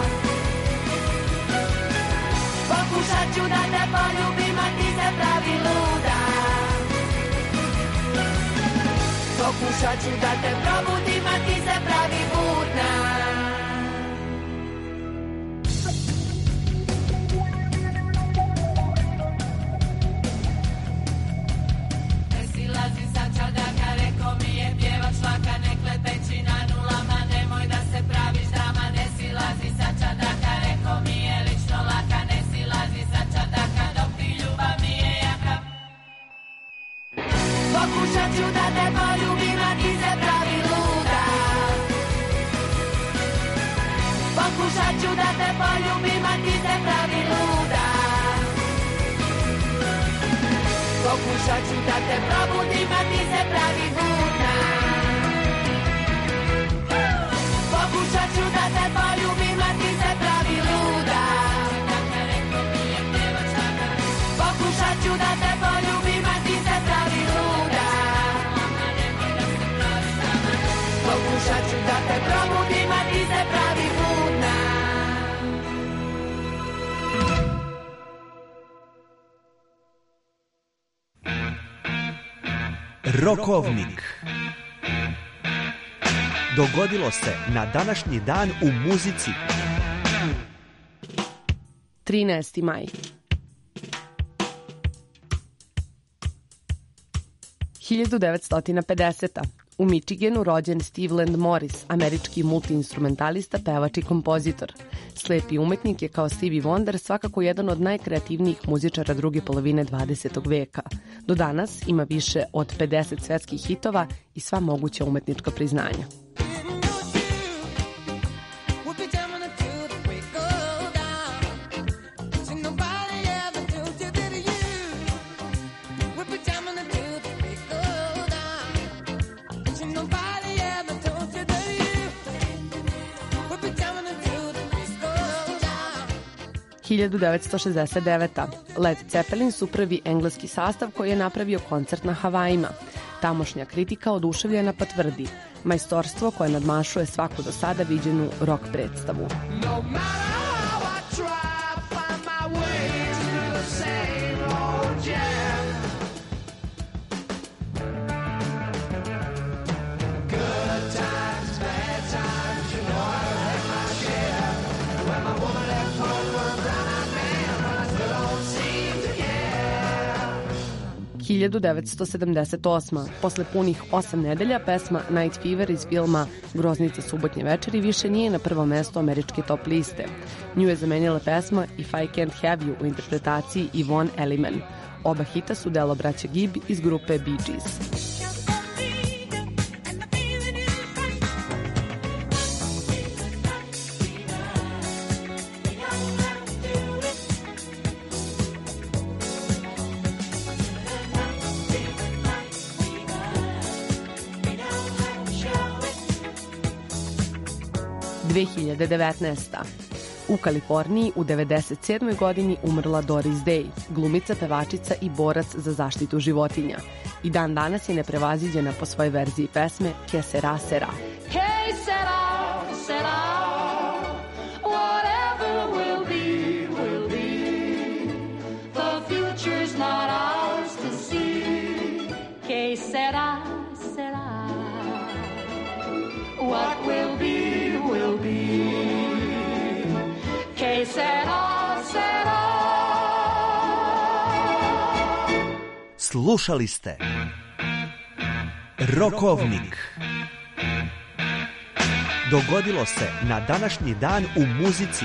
Pokušat ću da te poljubim, a ti se pravi luda. Pokušat ću da te probudim, a ti se pravi budna. Ne silazi sa čardaka, rekao mi je pjevač laka, ne klepeći na nulama, nemoj da se praviš dama. Ne silazi sa čardaka, rekao mi je lično laka, ne silazi sa čardaka, dok ti ljubav nije jaka. Pokušat ću da te poljubim, a ti se pravi luda. Pokušat ću da te poljubim, a ti se pravi luda. Pokušat ću da te probudim, a ti se pravi budna. Pokušat ću da te poljubim, a ti se pravi luda. Pokušat ću da te poljubim, a ti se pravi luda. Rokovnik. Dogodilo se na današnji dan u muzici. 13. maj. 1950. U Michiganu rođen Steve Land Morris, američki multiinstrumentalista, pevač i kompozitor. Slepi umetnik je kao Stevie Wonder svakako jedan od najkreativnijih muzičara druge polovine 20. veka. Do danas ima više od 50 svetskih hitova i sva moguća umetnička priznanja. – 1969. Led Zeppelin su prvi engleski sastav koji je napravio koncert na Havajima. Tamošnja kritika oduševljena pa tvrdi: majstorstvo koje nadmašuje svaku do sada viđenu rock predstavu. – 1978. Posle punih 8 nedelja pesma Night Fever iz filma Groznica subotnje večeri više nije na prvom mestu američke top liste. Nju je zamenila pesma If I Can't Have You u interpretaciji Yvonne Elliman. Oba hita su delo braća Gibb iz grupe Bee Gees. 2019. U Kaliforniji u 97. godini umrla Doris Day, glumica, pevačica i borac za zaštitu životinja. I dan danas je neprevaziđena po svojoj verziji pesme Que sera sera. Que sera, sera, whatever will be, will be. The future's not ours to see. Que sera, sera, what will be, will be. Que sera, sera. Slušali ste Rokovnik. Dogodilo se na današnji dan u muzici.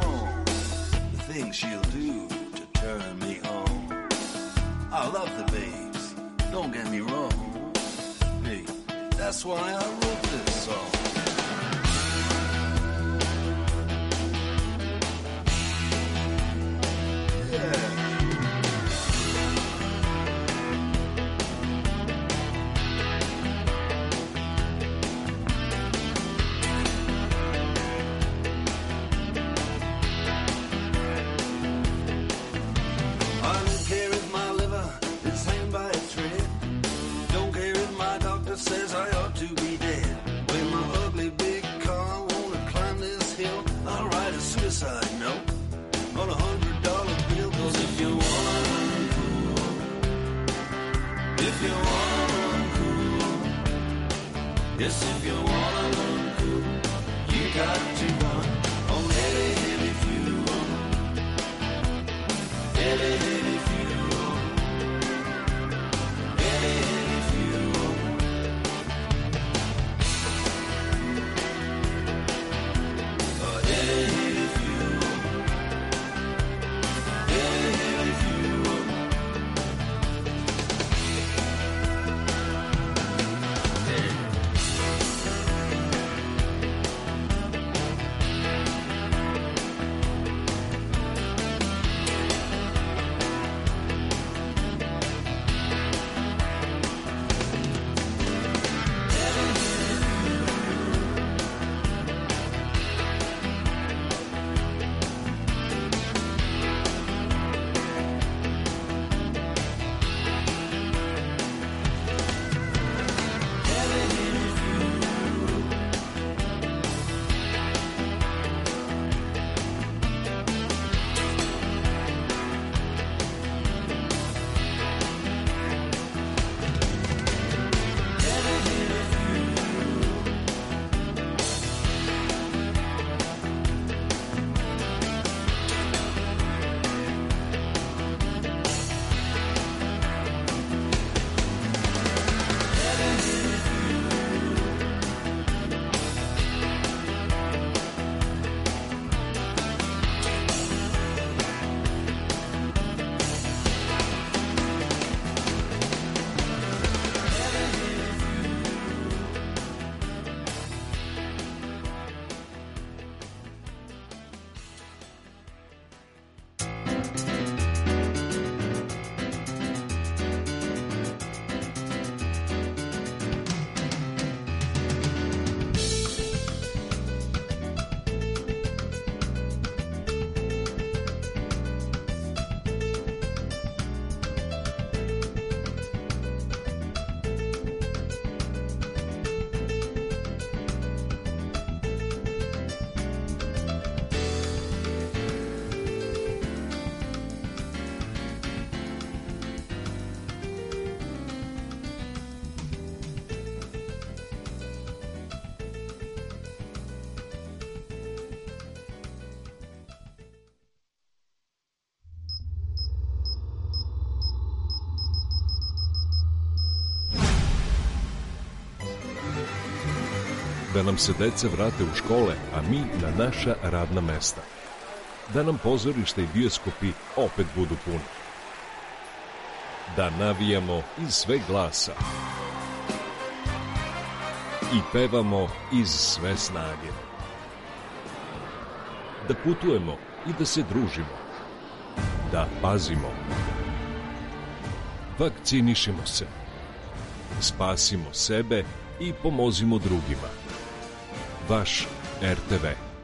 She'll do to turn me on. I love the bass. that's why I wrote this song. Says I ought to be dead. With my ugly big car, wanna climb this hill. I'll write a suicide note on $100 bill. 'Cause if you wanna run cool, if you wanna run cool, yes, if you wanna run cool, you got to run on heavy, heavy fuel. Heavy, heavy fuel. Heavy, heavy fuel. Da nam se deca vrate u škole, a mi na naša radna mesta. Da nam pozorište i bioskopi opet budu puni. Da navijamo iz sve glasa. I pevamo iz sve snage. Da putujemo i da se družimo. Da pazimo. Vakcinišimo se. Spasimo sebe i pomozimo drugima. Vaš RTV.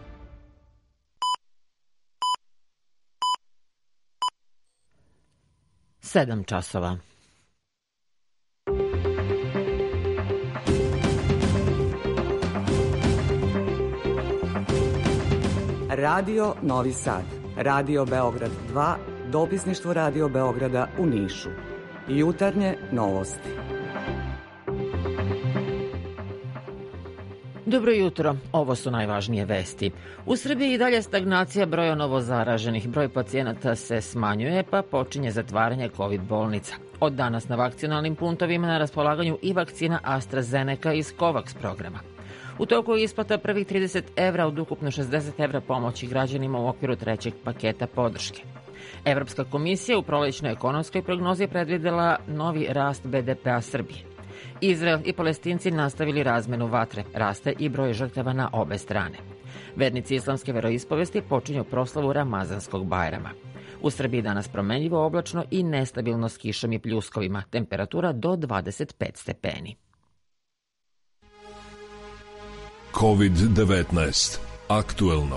Sedam časova. Radio Novi Sad, Radio Beograd 2, dopisništvo Radio Beograda u Nišu. Jutarnje novosti. Dobro jutro, ovo su najvažnije vesti. U Srbiji i dalje stagnacija broja novozaraženih. Broj pacijenata se smanjuje, pa počinje zatvaranje COVID bolnica. Od danas na vakcinalnim puntovima na raspolaganju i vakcina AstraZeneca iz COVAX programa. U toku je isplata prvih 30 evra od ukupno 60 evra pomoći građanima u okviru trećeg paketa podrške. Evropska komisija u prolećnoj ekonomskoj prognozi predvidela novi rast BDP-a Srbije. Izrael i Palestinci nastavili razmenu vatre. Raste i broj žrtava na obe strane. Vernici islamske veroispovesti počinju proslavu Ramazanskog Bajrama. U Srbiji danas promenljivo oblačno i nestabilno s kišom i pljuskovima. Temperatura do 25 stepeni. COVID-19. Aktuelno.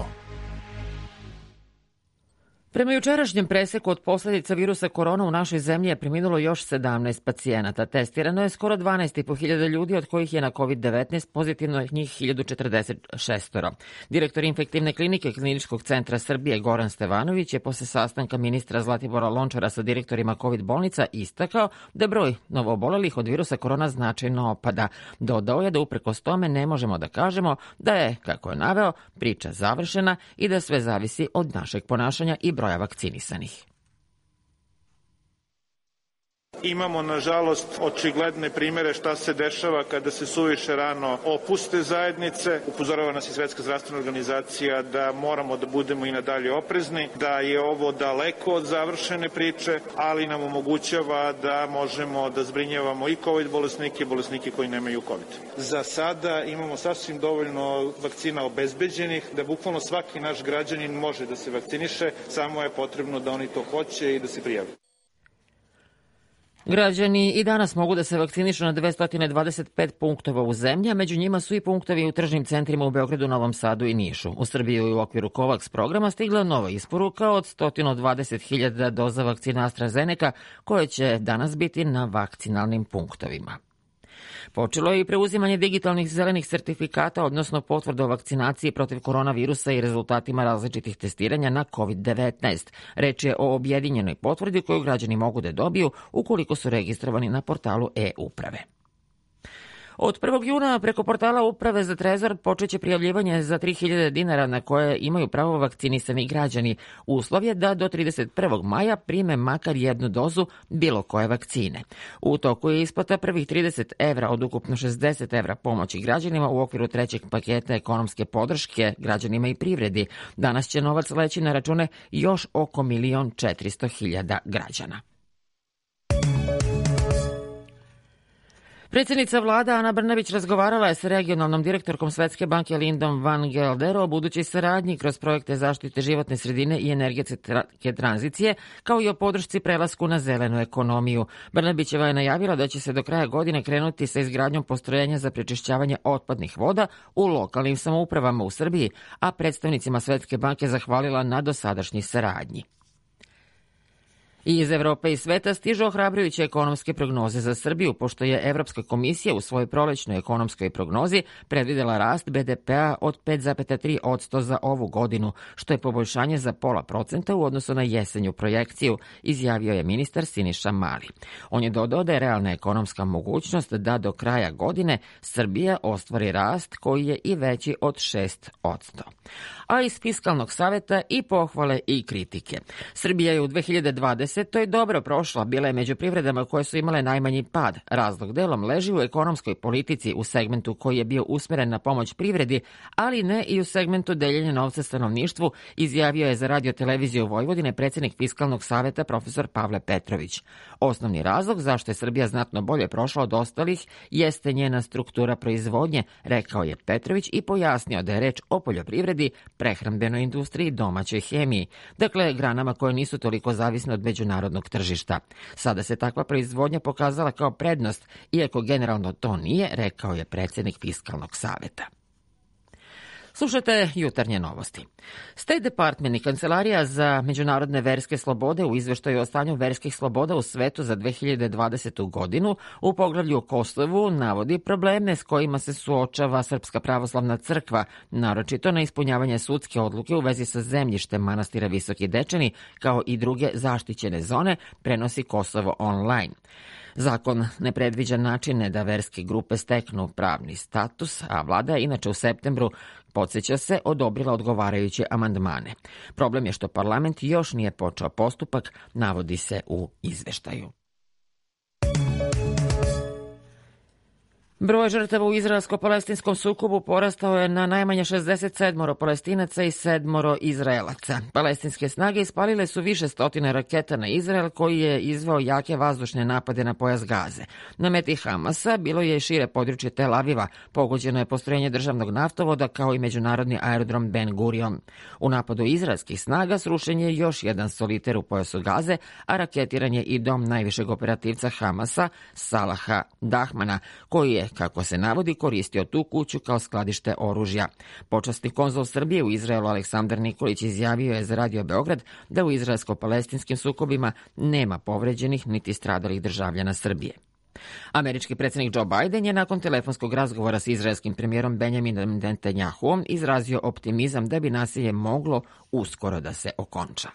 Prema jučerašnjem preseku od posljedica virusa korona u našoj zemlji je preminulo još 17 pacijenata. Testirano je skoro 12.500 ljudi, od kojih je na COVID-19 pozitivno njih 1046. Direktor infektivne klinike Kliničkog centra Srbije Goran Stevanović je posle sastanka ministra Zlatibora Lončara sa direktorima COVID bolnica istakao da broj novoobolelih od virusa korona značajno opada. Dodao je da uprkos tome ne možemo da kažemo da je, kako je naveo, priča završena i da sve zavisi od našeg ponašanja i broja vakcinisanih. Imamo, nažalost, očigledne primere šta se dešava kada se suviše rano opuste zajednice. Upozorava nas i Svetska zdravstvena organizacija da moramo da budemo i nadalje oprezni, da je ovo daleko od završene priče, ali nam omogućava da možemo da zbrinjavamo i COVID bolesnike i bolesnike koji nemaju COVID. Za sada imamo sasvim dovoljno vakcina obezbeđenih, da bukvalno svaki naš građanin može da se vakciniše, samo je potrebno da oni to hoće i da se prijave. Građani i danas mogu da se vakcinišu na 225 punktova u zemlji, a među njima su i punktovi u tržnim centrima u Beogradu, Novom Sadu i Nišu. U Srbiji u okviru COVAX programa stigla nova isporuka od 120.000 doza vakcina AstraZeneca, koje će danas biti na vakcinalnim punktovima. Počelo je i preuzimanje digitalnih zelenih sertifikata, odnosno potvrda o vakcinaciji protiv koronavirusa i rezultatima različitih testiranja na COVID-19. Reč je o objedinjenoj potvrdi koju građani mogu da dobiju ukoliko su registrovani na portalu e-uprave. Od 1. juna preko portala Uprave za trezor počeće prijavljivanje za 3.000 dinara na koje imaju pravo vakcinisani građani. Uslov je da do 31. maja prime makar jednu dozu bilo koje vakcine. U toku je isplata prvih 30 evra od ukupno 60 evra pomoći građanima u okviru trećeg paketa ekonomske podrške građanima i privredi. Danas će novac leći na račune još oko 1.400.000 građana. Predsjednica vlada Ana Brnabić razgovarala je sa regionalnom direktorkom Svetske banke Lindom van Gelder o budućoj saradnji kroz projekte zaštite životne sredine i energetske tranzicije, kao i o podršci prelasku na zelenu ekonomiju. Brnabićeva je najavila da će se do kraja godine krenuti sa izgradnjom postrojenja za prečišćavanje otpadnih voda u lokalnim samoupravama u Srbiji, a predstavnicima Svetske banke zahvalila na dosadašnjoj saradnji. Iz Evrope i sveta stižu ohrabrujuće ekonomske prognoze za Srbiju, pošto je Evropska komisija u svojoj prolećnoj ekonomskoj prognozi predvidela rast BDP-a od 5,3% za ovu godinu, što je poboljšanje za 0,5% u odnosu na jesenju projekciju, izjavio je ministar Siniša Mali. On je dodao da je realna ekonomska mogućnost da do kraja godine Srbija ostvari rast koji je i veći od 6%. A iz Fiskalnog saveta i pohvale i kritike. Srbija je u 2020. dobro prošla, bila je među privredama koje su imale najmanji pad. Razlog delom leži u ekonomskoj politici u segmentu koji je bio usmeren na pomoć privredi, ali ne i u segmentu deljenja novca stanovništvu, izjavio je za Radio televiziju Vojvodine predsjednik Fiskalnog saveta profesor Pavle Petrović. Osnovni razlog zašto je Srbija znatno bolje prošla od ostalih jeste njena struktura proizvodnje, rekao je Petrović i pojasnio da je reč o poljoprivredi, prehrambenoj industriji, domaćoj hemiji, dakle granama koje nisu toliko zavisne od međunarodnog tržišta. Sada se takva proizvodnja pokazala kao prednost, iako generalno to nije, rekao je predsjednik Fiskalnog saveta. Slušajte jutarnje novosti. State Department i Kancelarija za međunarodne verske slobode u izveštaju o stanju verskih sloboda u svetu za 2020. godinu u poglavlju o Kosovu navodi probleme s kojima se suočava Srpska pravoslavna crkva, naročito na ispunjavanje sudske odluke u vezi sa zemljištem manastira Visoki Dečani, kao i druge zaštićene zone, prenosi Kosovo online. Zakon ne predviđa načine da verske grupe steknu pravni status, a vlada je inače u septembru, podsjeća se, odobrila odgovarajuće amandmane. Problem je što parlament još nije počeo postupak, navodi se u izveštaju. Broj žrtava u izraelsko-palestinskom sukobu porastao je na najmanje 67 Palestinaca i 7 Izraelaca. Palestinske snage ispalile su više stotina raketa na Izrael, koji je izveo jake vazdušne napade na pojas Gaze. Na meti Hamasa bilo je i šire područje Tel Aviva, pogođeno je postrojenje državnog naftovoda kao i međunarodni aerodrom Ben Gurion. U napadu izraelskih snaga srušen je još jedan soliter u pojasu Gaze, a raketiran je i dom najvišeg operativca Hamasa, Salaha Dahmana, koji je, kako se navodi, koristio tu kuću kao skladište oružja. Počasni konzul Srbije u Izraelu Aleksandar Nikolić izjavio je za Radio Beograd da u izraelsko-palestinskim sukobima nema povređenih niti stradalih državljana Srbije. Američki predsjednik Joe Biden je nakon telefonskog razgovora s izraelskim premijerom Benjaminom Netanjahuom izrazio optimizam da bi nasilje moglo uskoro da se okonča.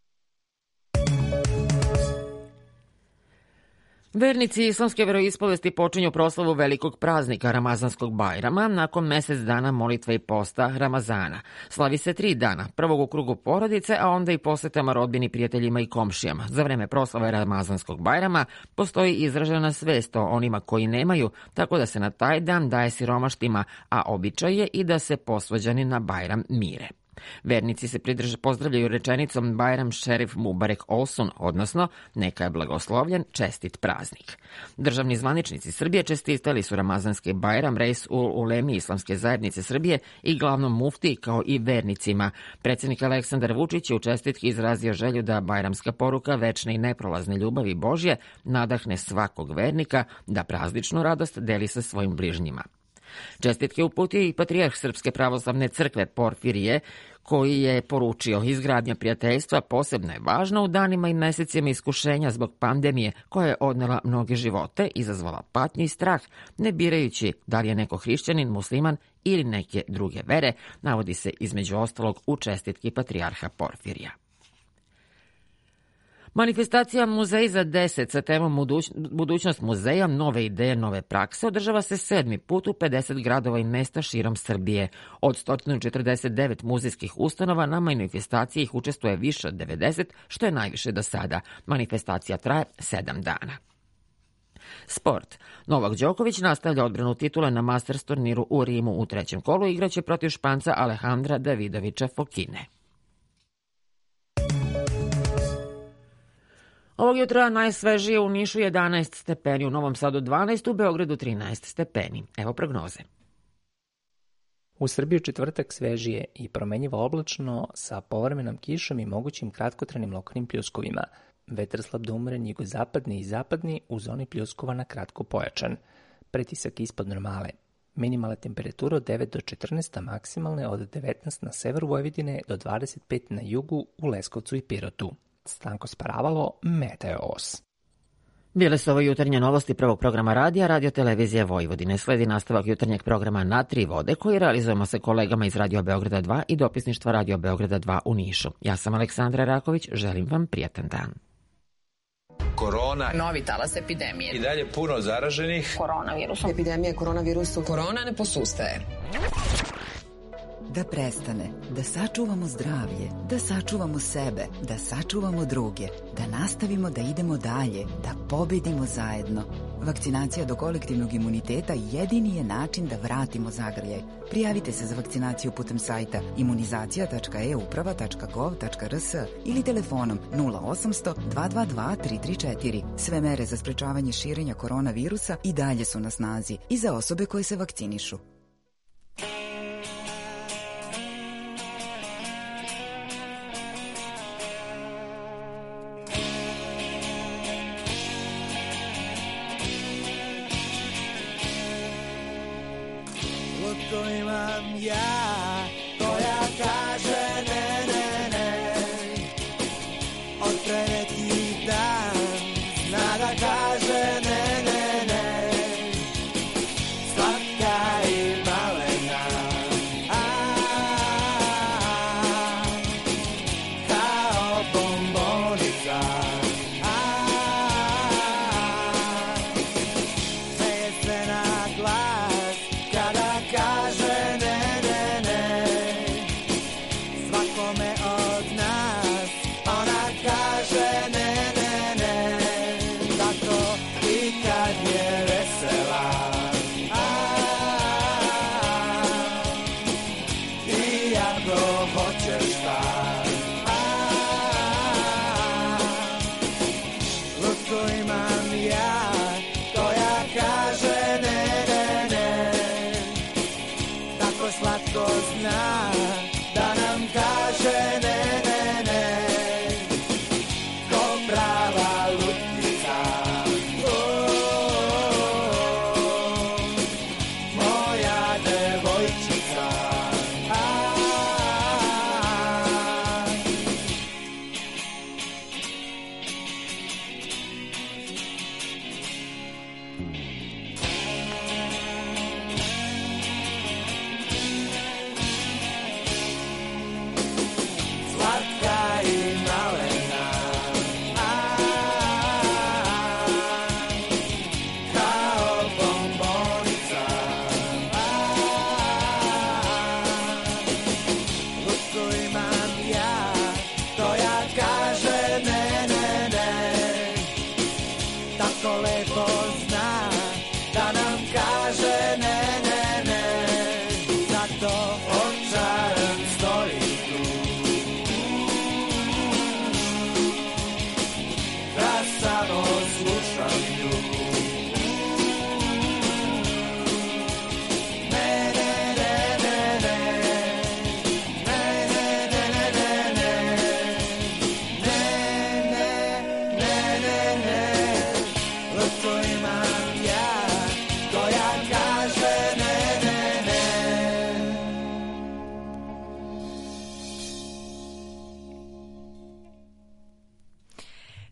Vernici islamske veroispovesti počinju proslavu velikog praznika Ramazanskog Bajrama nakon mesec dana molitve i posta Ramazana. Slavi se 3 dana, prvog u krugu porodice, a onda i posetama rodbini, prijateljima i komšijama. Za vreme proslave Ramazanskog Bajrama postoji izražena svest o onima koji nemaju, tako da se na taj dan daje siromaštima, a običaj je i da se posvađani na Bajram mire. Vernici se pozdravljaju rečenicom Bajram Šerif Mubarek Olsun, odnosno neka je blagoslovljen, čestit praznik. Državni zvaničnici Srbije čestitali su Ramazanski Bajram Reis ul Ulemi Islamske zajednice Srbije i glavnom muftiji kao i vernicima. Predsjednik Aleksandar Vučić je u čestitki izrazio želju da bajramska poruka večne i neprolazne ljubavi Božje nadahne svakog vernika da prazničnu radost deli sa svojim bližnjima. Čestitke uputio i patrijarh Srpske pravoslavne crkve Porfirije, koji je poručio: izgradnja prijateljstva posebno je važna u danima i mesecima iskušenja zbog pandemije koja je odnela mnoge živote, izazvala patnju i strah, ne birajući da li je neko hrišćanin, musliman ili neke druge vere, navodi se između ostalog u čestitki patrijarha Porfirija. Manifestacija Muzej za 10 sa temom Budućnost muzeja, nove ideje, nove prakse održava se 7. put u 50 gradova i mesta širom Srbije. Od 149 muzejskih ustanova na manifestaciji ih učestvuje više od 90, što je najviše do sada. Manifestacija traje 7 dana. Sport. Novak Đoković nastavlja odbranu titule na Masters turniru u Rimu u 3. kolu i igraće protiv Španca Alejandra Davidovića Fokine. Ovog jutra najsvežije u Nišu 11 stepeni, u Novom Sadu 12, u Beogradu 13 stepeni. Evo prognoze. U Srbiji u četvrtak svežije i promenjivo oblačno sa povremenom kišom i mogućim kratkotrajnim lokalnim pljuskovima. Vetar slab do umeren jugozapadni i zapadni, u zoni pljuskova na kratko pojačan. Pretisak ispod normale. Minimalna temperatura od 9 do 14, a maksimalne od 19 na severu Vojvodine do 25 na jugu u Leskovcu i Pirotu. Stanko Sparavalo, Meteos. Bile su ovo jutarnje novosti prvog programa radija Radio Televizije Vojvodine. Sledi nastavak jutarnjeg programa Na 3 vode koji realizujemo sa kolegama iz Radio Beograda 2 i dopisništva Radio Beograda 2 u Nišu. Ja sam Aleksandra Raković, želim vam prijatan dan. Korona. Novi talas epidemije. I dalje puno zaraženih. Koronavirusom. Epidemija koronavirusu. Korona ne posustaje. Da prestane, da sačuvamo zdravlje, da sačuvamo sebe, da sačuvamo druge, da nastavimo da idemo dalje, da pobedimo zajedno. Vakcinacija do kolektivnog imuniteta jedini je način da vratimo zagrljaj. Prijavite se za vakcinaciju putem sajta imunizacija.euprava.gov.rs ili telefonom 0800 222 334. Sve mere za sprečavanje širenja koronavirusa i dalje su na snazi i za osobe koje se vakcinišu. Svaka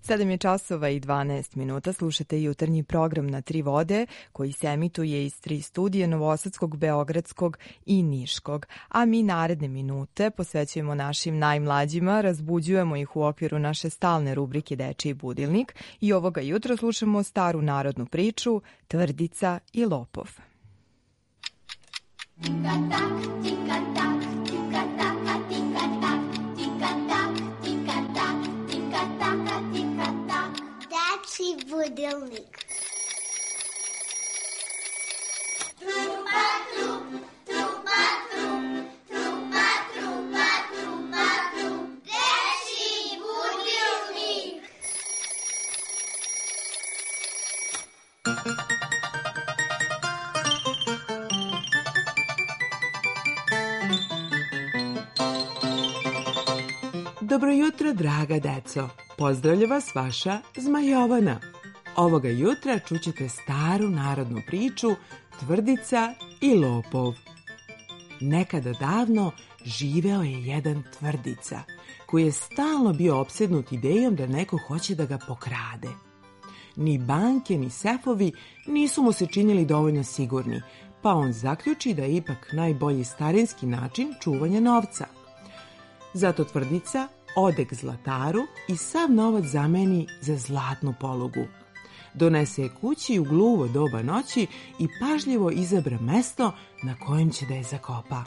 7 je časova i 12 minuta. Slušate jutarnji program na Tri vode koji se emituje iz 3 studije Novosadskog, Beogradskog i Niškog. A mi naredne minute posvećujemo našim najmlađima, razbuđujemo ih u okviru naše stalne rubrike Dečiji budilnik i ovoga jutra slušamo staru narodnu priču Tvrdica i lopov. Tika-tak, tika-tak, tika-taka, tika-tak, tika-tak, tika-tak, tika-taka, tika-tak. Dečiji budilnik. Trupa, trup, trupa, trup, trupa, trupa, trupa, trup. Dečiji budilnik. Dobro jutro, draga deco. Pozdravlja vas vaša Zmajovana. Ovoga jutra čućete staru narodnu priču Tvrdica i lopov. Nekada davno živeo je jedan tvrdica koji je stalno bio opsednut idejom da neko hoće da ga pokrade. Ni banke, ni sefovi nisu mu se činili dovoljno sigurni, pa on zaključi da je ipak najbolji starinski način čuvanja novca. Zato tvrdica ode k zlataru i sav novac zameni za zlatnu polugu. Donese je kući u gluvo doba noći i pažljivo izabra mesto na kojem će da je zakopa.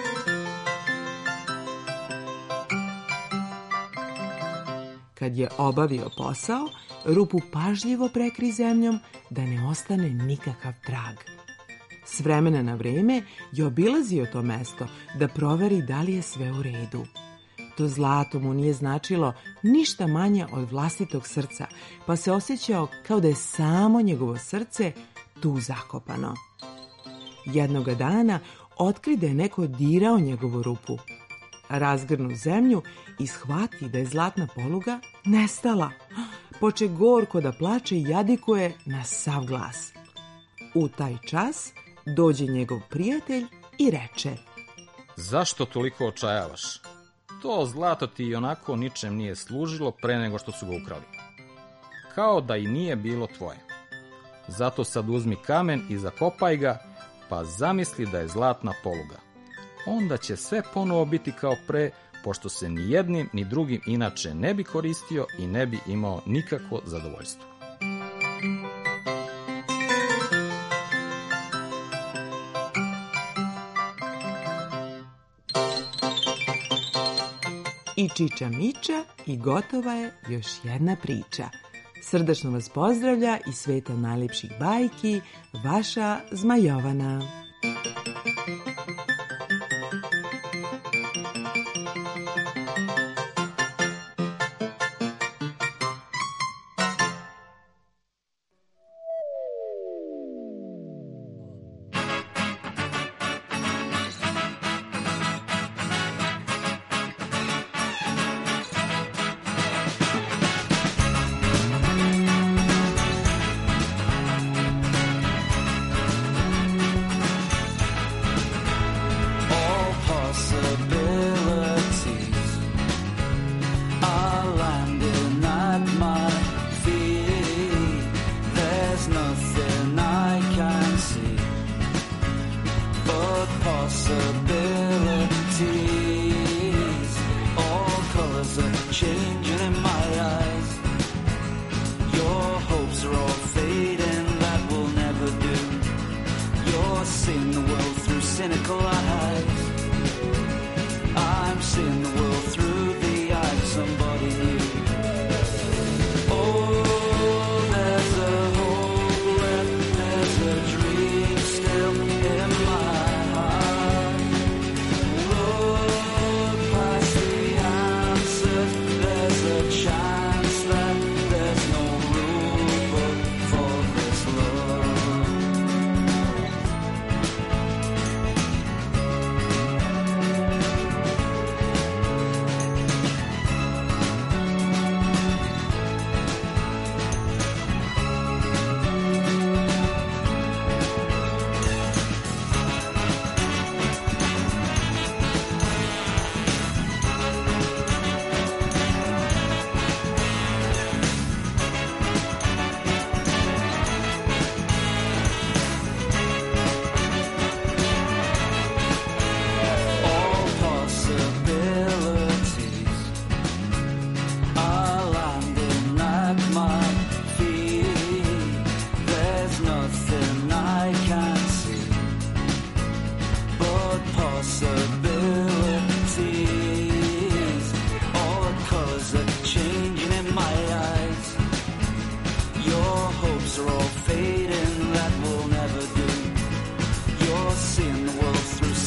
Kad je obavio posao, rupu pažljivo prekri zemljom da ne ostane nikakav trag. S vremena na vreme je obilazio to mesto da proveri da li je sve u redu. To zlato mu nije značilo ništa manje od vlastitog srca, pa se osjećao kao da je samo njegovo srce tu zakopano. Jednoga dana otkri da je neko dirao njegovu rupu. Razgrnu zemlju i shvati da je zlatna poluga nestala. Poče gorko da plače i jadikuje na sav glas. U taj čas dođe njegov prijatelj i reče: Zašto toliko očajavaš? To zlato ti i onako ničem nije služilo pre nego što su ga ukrali. Kao da i nije bilo tvoje. Zato sad uzmi kamen i zakopaj ga, pa zamisli da je zlatna poluga. Onda će sve ponovo biti kao pre, pošto se ni jednim ni drugim inače ne bi koristio i ne bi imao nikakvo zadovoljstvo. I čiča miča i gotova je još jedna priča. Srdačno vas pozdravlja iz sveta najlepših bajki, vaša Zmajovana.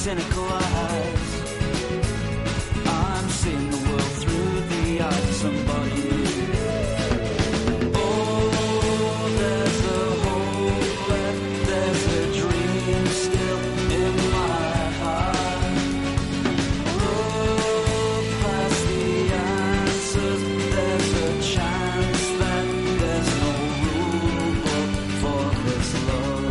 cynical eyes. I'm seeing the world through the eyes of somebody new. Oh, there's a hope left, there's a dream still in my heart. Look past the answers, there's a chance that there's no rule book for this love.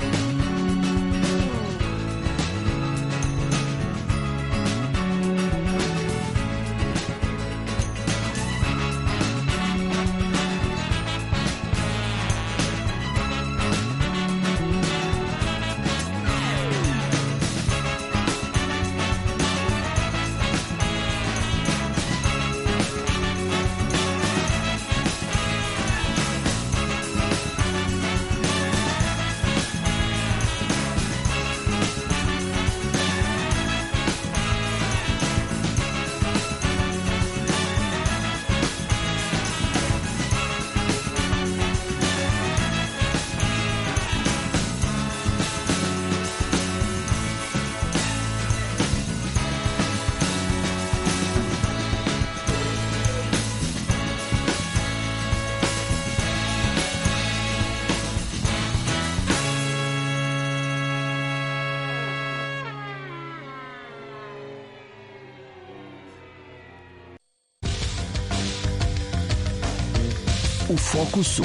U fokusu.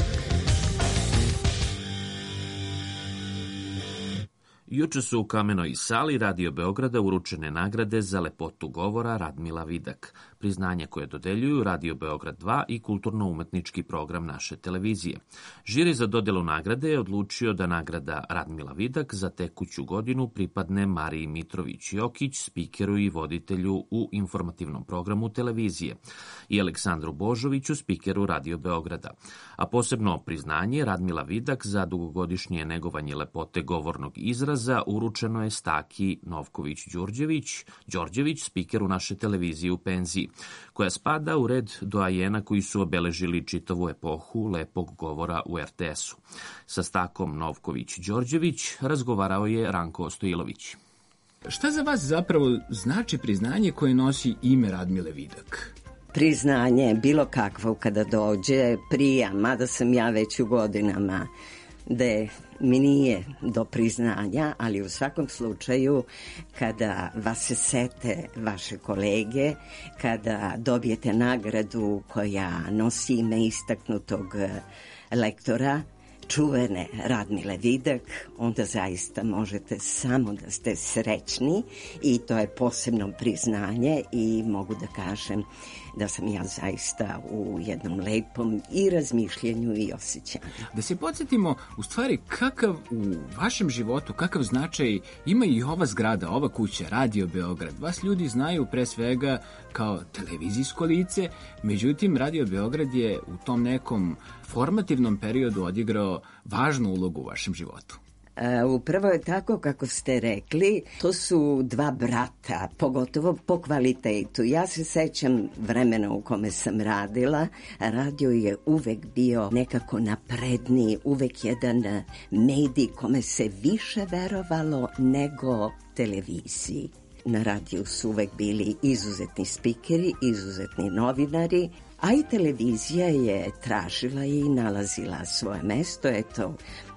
Juče su u Kamenoj sali Radio Beograda uručene nagrade za lepotu govora Radmila Vidak, priznanje koje dodeljuju Radio Beograd 2 i kulturno-umetnički program naše televizije. Žiri za dodelu nagrade je odlučio da nagrada Radmila Vidak za tekuću godinu pripadne Mariji Mitrović-Jokić, spikeru i voditelju u informativnom programu televizije, i Aleksandru Božoviću, spikeru Radio Beograda. A posebno priznanje Radmila Vidak za dugogodišnje negovanje lepote govornog izraza uručeno je Staki Novković-Đorđević, spikeru naše televizije u penziji, koja spada u red doajena koji su obeležili čitavu epohu lepog govora u RTS-u. Sa Stakom Novković-Đorđević razgovarao je Ranko Stojilović. Šta za vas zapravo znači priznanje koje nosi ime Radmile Vidak? Priznanje, bilo kakvo kada dođe, prija, mada sam ja već u godinama da mi nije do priznanja, ali u svakom slučaju kada vas se sete vaše kolege, kada dobijete nagradu koja nosi ime istaknutog lektora, čuvene Radmile Vidak, onda zaista možete samo da ste srećni i to je posebno priznanje i mogu da kažem da sam ja zaista u jednom lepom i razmišljenju i osjećanju. Da se podsjetimo, u stvari, kakav u vašem životu, kakav značaj ima i ova zgrada, ova kuća, Radio Beograd. Vas ljudi znaju pre svega kao televizijsko lice, međutim, Radio Beograd je u tom nekom formativnom periodu odigrao važnu ulogu u vašem životu. Upravo je tako kako ste rekli, to su dva brata, pogotovo po kvalitetu. Ja se sećam vremena u kome sam radila, radio je uvek bio nekako napredniji, uvek jedan medij kome se više verovalo nego televiziji. Na radiju su uvek bili izuzetni spikeri, izuzetni novinari, a i televizija je tražila i nalazila svoje mesto. Eto,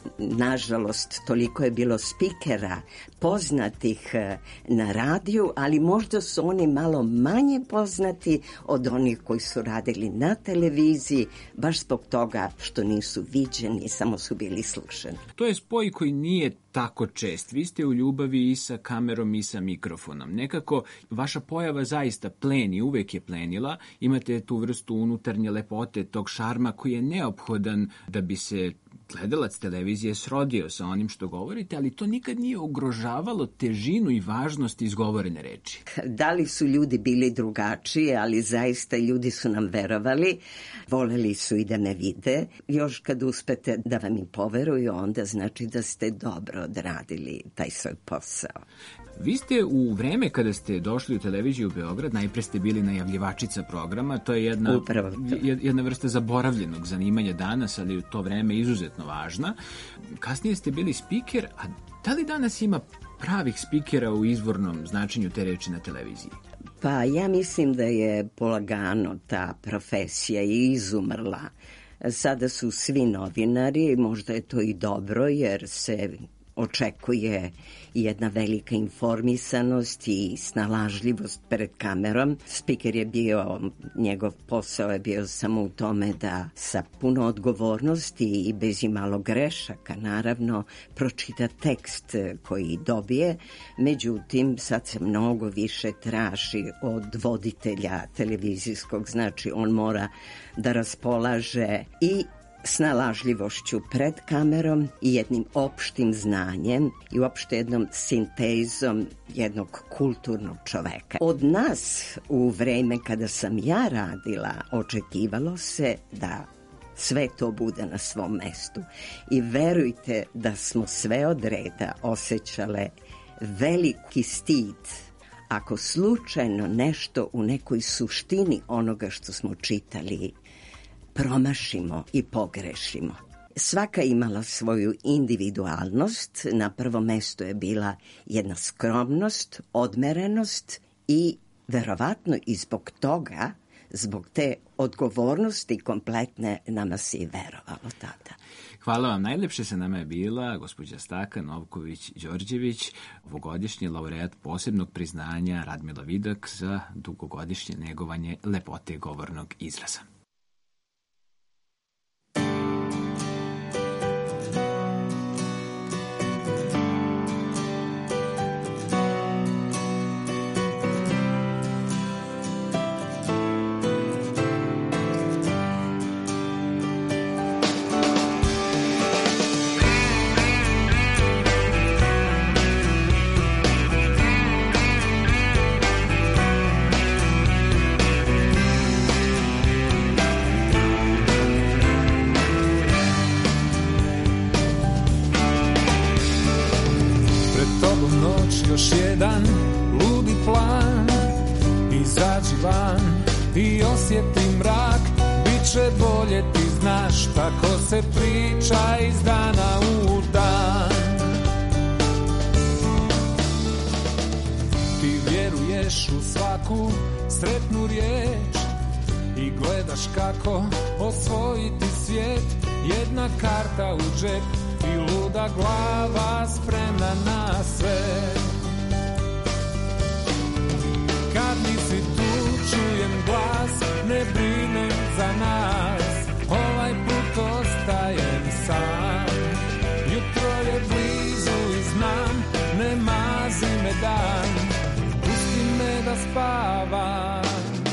nažalost, toliko je bilo spikera poznatih na radiju, ali možda su oni malo manje poznati od onih koji su radili na televiziji, baš zbog toga što nisu viđeni, samo su bili slušani. To je spoj koji nije tako čest. Vi ste u ljubavi i sa kamerom i sa mikrofonom. Nekako vaša pojava zaista pleni, uvek je plenila. Imate tu vrstu unutarnje lepote, tog šarma koji je neophodan da bi se gledalac televizije srodio sa onim što govorite, ali to nikad nije ugrožavalo težinu i važnost izgovorene reči. Da li su ljudi bili drugačiji, ali zaista ljudi su nam verovali, voleli su i da me vide. Još kad uspete da vam i poveruju, onda znači da ste dobro odradili taj svoj posao. Vi ste u vreme kada ste došli u televiziju u Beograd, najpre ste bili najavljivačica programa, to je jedna vrsta zaboravljenog zanimanja danas, ali u to vreme izuzetno važna. Kasnije ste bili spiker, a da li danas ima pravih spikera u izvornom značenju te reči na televiziji? Pa ja mislim da je polagano ta profesija i izumrla. Sada su svi novinari, možda je to i dobro jer se očekuje jedna velika informisanost i snalažljivost pred kamerom. Spiker je bio, njegov posao je bio samo u tome da sa puno odgovornosti i bez imalo grešaka, naravno, pročita tekst koji dobije. Međutim, sad se mnogo više traži od voditelja televizijskog, znači on mora da raspolaže i snalažljivošću pred kamerom i jednim opštim znanjem i uopšte jednom sintezom jednog kulturnog čoveka. Od nas u vreme kada sam ja radila očekivalo se da sve to bude na svom mestu i verujte da smo sve od reda osjećale veliki stid ako slučajno nešto u nekoj suštini onoga što smo čitali promašimo i pogrešimo. Svaka imala svoju individualnost, na prvom mestu je bila jedna skromnost, odmerenost i verovatno i zbog toga, zbog te odgovornosti kompletne nama se i verovalo tada. Hvala vam. Najlepše sa nama je bila gospođa Staka Novković-Đorđević, ovogodišnji laureat posebnog priznanja Radmila Vidak za dugogodišnje negovanje lepote govornog izraza. Još jedan ludi plan, izađi van i osjeti mrak, bit će bolje, ti znaš, tako se priča iz dana u dan. Ti vjeruješ u svaku sretnu riječ i gledaš kako osvojiti svijet, jedna karta u džep i luda glava spremna na sve. Kad nisi tu čujem glas, ne brinem za nas, ovaj put ostajem sam. Jutro je blizu i znam, ne mazi me dan, pusti me da spavam.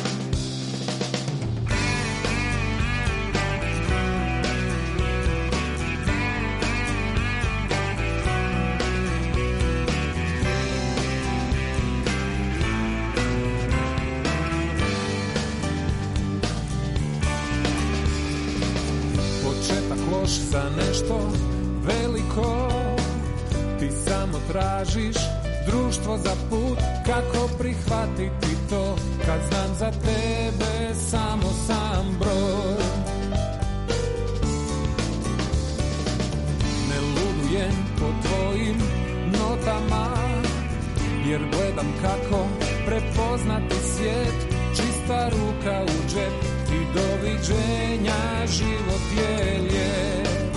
Loš za nešto veliko, ti samo tražiš društvo za put, kako prihvatiti to, kad znam za tebe samo sam broj. Ne ludujem po tvojim notama, jer gledam kako prepoznati svijet, čista ruka u džep i doviđenja, život je lijep.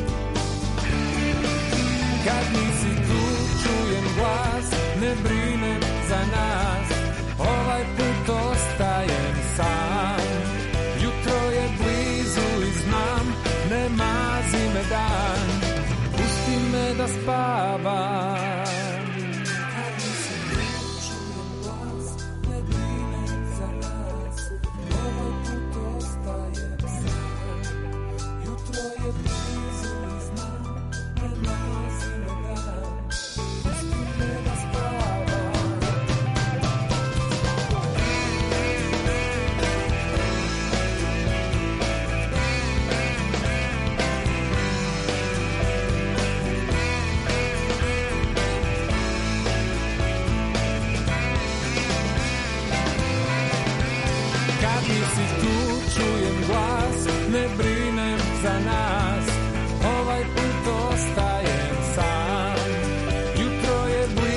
Kad nisi tu čujem glas, ne brinem za nas, ovaj put ostajem sam. Jutro je blizu i znam, ne mazi me dan, pusti me da spavam. Ne brinem za nas, ovaj put ostajem sam. Jutro je blizu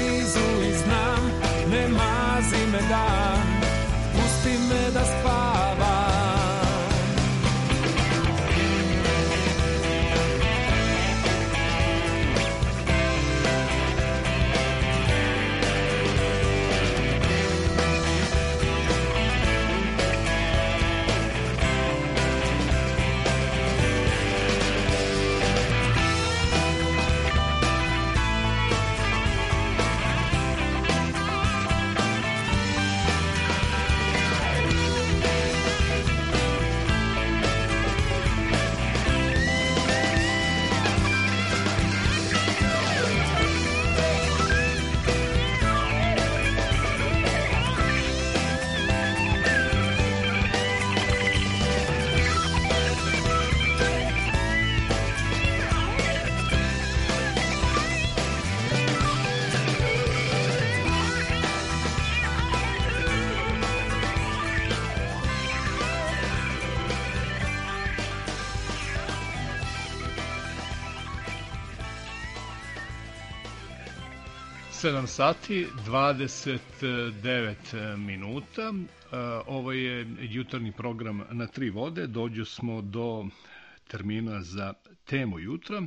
7 sati, 29 minuta. Ovo je jutarnji program Na tri vode. Dođu smo do termina za temu jutra.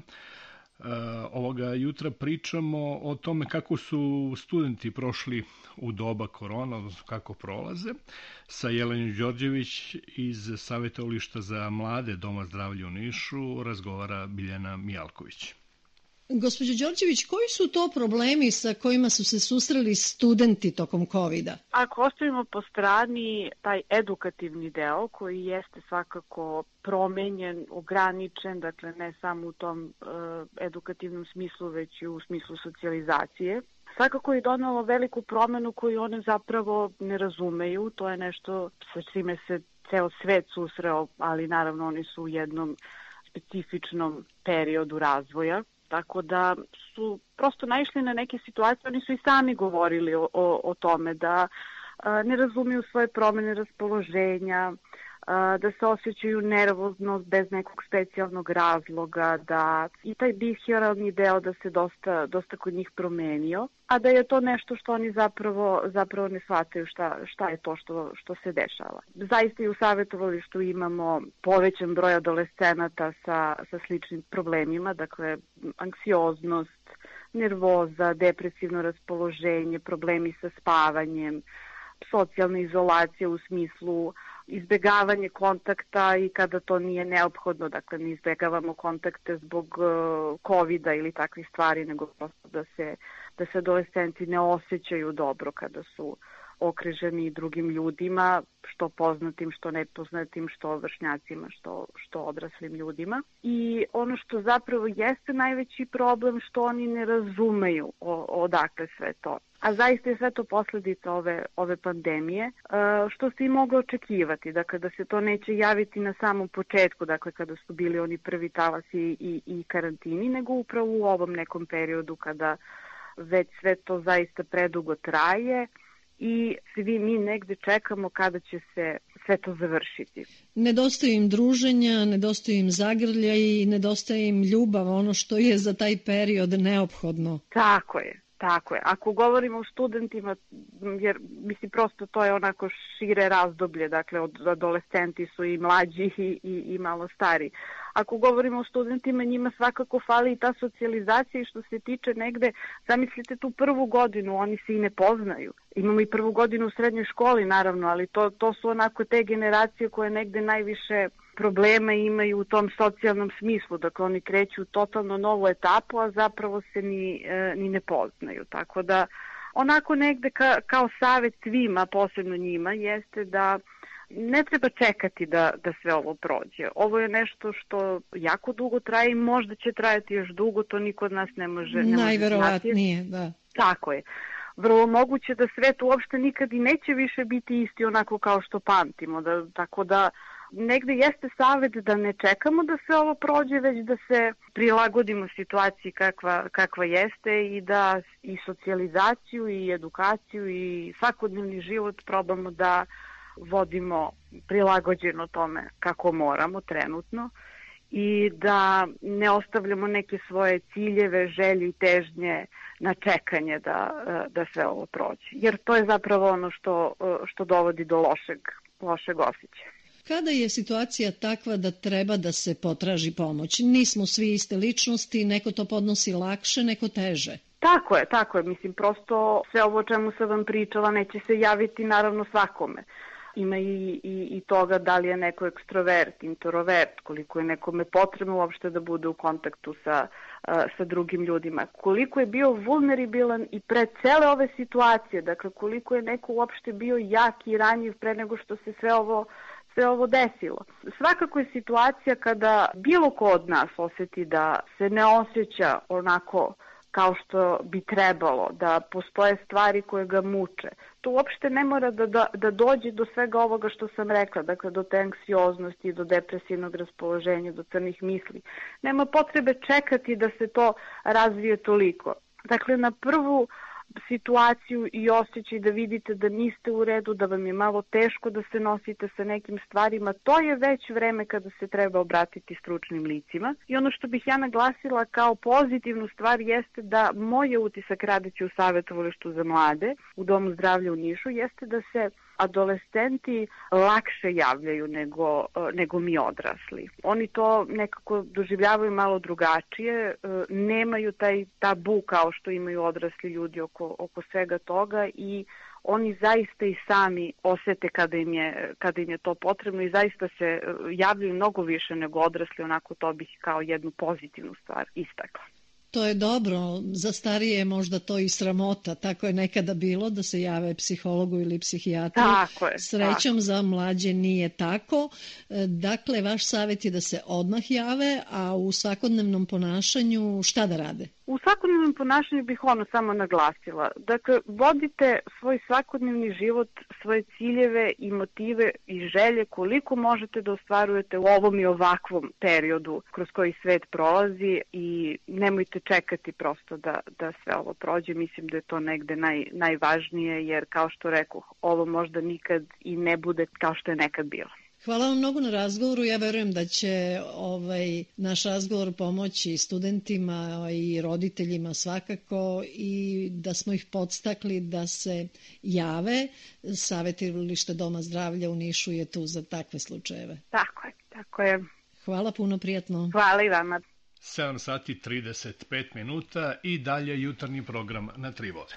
Ovoga jutra pričamo o tome kako su studenti prošli u doba korona, odnosno kako prolaze. Sa Jelenom Đorđević iz Savjetovališta za mlade Doma zdravlja u Nišu razgovara Biljana Mijalković. Gospođo Đorđević, koji su to problemi sa kojima su se susreli studenti tokom COVID-a? Ako ostavimo po strani taj edukativni deo koji jeste svakako promenjen, ograničen, dakle ne samo u tom edukativnom smislu, već i u smislu socijalizacije, svakako je donalo veliku promenu koju one zapravo ne razumeju. To je nešto sa čime se ceo svet susreo, ali naravno oni su u jednom specifičnom periodu razvoja. Tako da su prosto naišli na neke situacije, oni su i sami govorili o tome da ne razumiju svoje promene raspoloženja, da se osjećaju nervozno bez nekog specijalnog razloga, da i taj behavioralni deo da se dosta kod njih promenio, a da je to nešto što oni zapravo ne shvataju šta je to što se dešava. Zaista i u savjetovalištu imamo povećan broj adolescenata sa sličnim problemima, dakle anksioznost, nervoza, depresivno raspoloženje, problemi sa spavanjem, socijalna izolacija u smislu izbegavanje kontakta i kada to nije neophodno, dakle ne izbegavamo kontakte zbog COVID-a ili takvih stvari, nego prosto da se adolescenti ne osjećaju dobro kada su okruženi drugim ljudima, što poznatim, što nepoznatim, što vršnjacima, što odraslim ljudima. I ono što zapravo jeste najveći problem, što oni ne razumeju odakle sve to. A zaista je sve to posljedica ove pandemije, što se i moglo očekivati, dakle da se to neće javiti na samom početku, dakle kada su bili oni prvi talasi i karantini, nego upravo u ovom nekom periodu kada već sve to zaista predugo traje i svi mi negde čekamo kada će se sve to završiti. Nedostaje im druženja, nedostaje im zagrljaj i nedostaje im ljubav, ono što je za taj period neophodno. Tako je. Tako je. Ako govorimo o studentima, jer mislim prosto to je onako šire razdoblje, dakle od adolescenti su i mlađi i malo stari. Ako govorimo o studentima, njima svakako fali i ta socijalizacija i što se tiče negde, zamislite tu prvu godinu, oni se i ne poznaju. Imamo i prvu godinu u srednjoj školi naravno, ali to su onako te generacije koje negde najviše problema imaju u tom socijalnom smislu, dakle oni kreću u totalno novu etapu, a zapravo se ni ne poznaju. Tako da onako negde kao savjet svima, posebno njima, jeste da ne treba čekati da sve ovo prođe. Ovo je nešto što jako dugo traje i možda će trajati još dugo, to niko od nas ne može znati. Najverovatnije, da. Tako je. Vrlo moguće da svet uopšte nikad i neće više biti isti onako kao što pamtimo. Tako da negde jeste savjet da ne čekamo da sve ovo prođe, već da se prilagodimo situaciji kakva jeste i da i socijalizaciju i edukaciju i svakodnevni život probamo da vodimo prilagođeno tome kako moramo trenutno i da ne ostavljamo neke svoje ciljeve, želje i težnje na čekanje da sve ovo prođe. Jer to je zapravo ono što dovodi do lošeg osjećaja. Kada je situacija takva da treba da se potraži pomoć? Nismo svi iste ličnosti, neko to podnosi lakše, neko teže. Tako je. Mislim, prosto sve ovo o čemu sam vam pričala neće se javiti naravno svakome. Ima i toga da li je neko ekstrovert, introvert, koliko je nekome potrebno uopšte da bude u kontaktu sa drugim ljudima. Koliko je bio vulnerabilan i pre cele ove situacije, dakle koliko je neko uopšte bio jak i ranjiv pre nego što se sve ovo desilo. Svakako je situacija kada bilo ko od nas osjeti da se ne osjeća onako kao što bi trebalo, da postoje stvari koje ga muče. To uopšte ne mora da dođe do svega ovoga što sam rekla, dakle do te anksioznosti, do depresivnog raspoloženja, do crnih misli. Nema potrebe čekati da se to razvije toliko. Dakle, na prvu situaciju i osjećaj da vidite da niste u redu, da vam je malo teško da se nosite sa nekim stvarima, to je već vreme kada se treba obratiti stručnim licima. I ono što bih ja naglasila kao pozitivnu stvar jeste da moj utisak radeći u savjetovalištu za mlade u Domu zdravlja u Nišu jeste da se adolescenti lakše javljaju nego mi odrasli. Oni to nekako doživljavaju malo drugačije, nemaju taj tabu kao što imaju odrasli ljudi oko svega toga i oni zaista i sami osete kada im je to potrebno i zaista se javljaju mnogo više nego odrasli, onako to bih kao jednu pozitivnu stvar istakla. To je dobro, za starije je možda to i sramota, tako je nekada bilo da se jave psihologu ili psihijatru. Tako je. Srećom za mlađe nije tako. Dakle, vaš savjet je da se odmah jave, a u svakodnevnom ponašanju šta da rade? U svakodnevnom ponašanju bih samo naglasila. Dakle, vodite svoj svakodnevni život, svoje ciljeve i motive i želje koliko možete da ostvarujete u ovom i ovakvom periodu kroz koji svet prolazi i nemojte čekati prosto da sve ovo prođe. Mislim da je to negde najvažnije jer kao što rekoh, ovo možda nikad i ne bude kao što je nekad bilo. Hvala vam mnogo na razgovoru. Ja verujem da će naš razgovor pomoći studentima i roditeljima svakako i da smo ih podstakli da se jave. Savjetovalište Doma zdravlja u Nišu je tu za takve slučajeve. Tako je. Hvala puno, prijatno. Hvala i vama. 7 sati 35 minuta i dalje jutarnji program na Tri vode.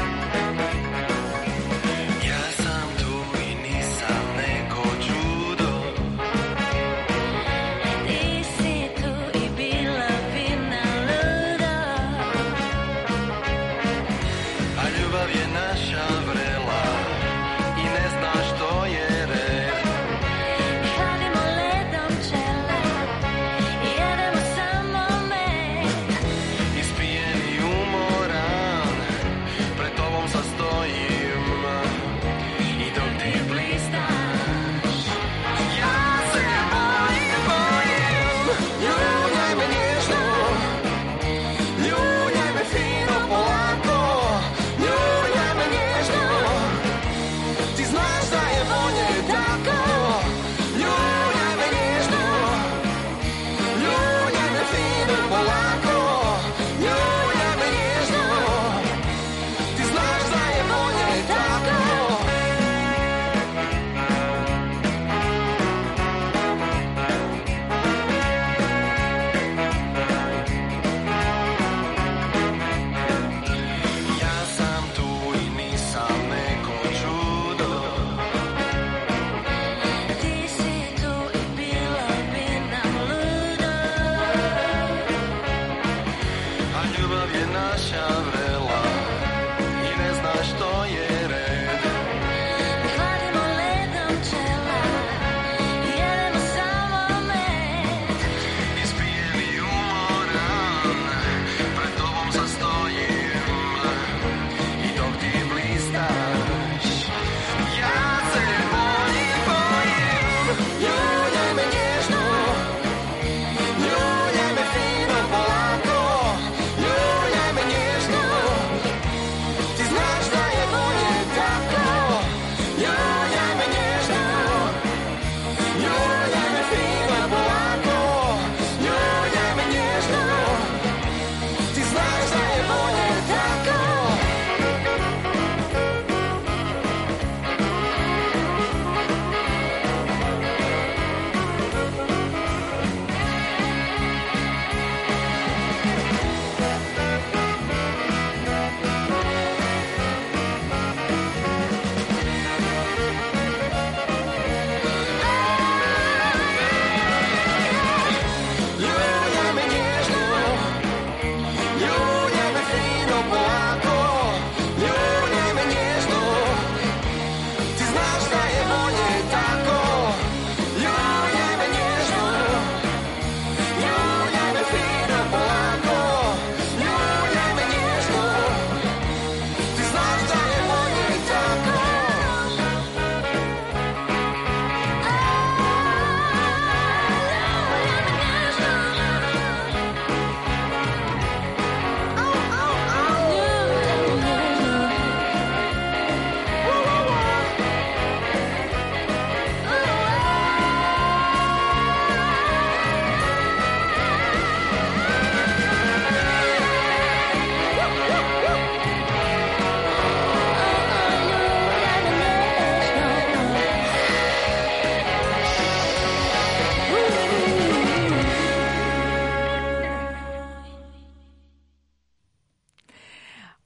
Ja sam tu i nisam neko čudo.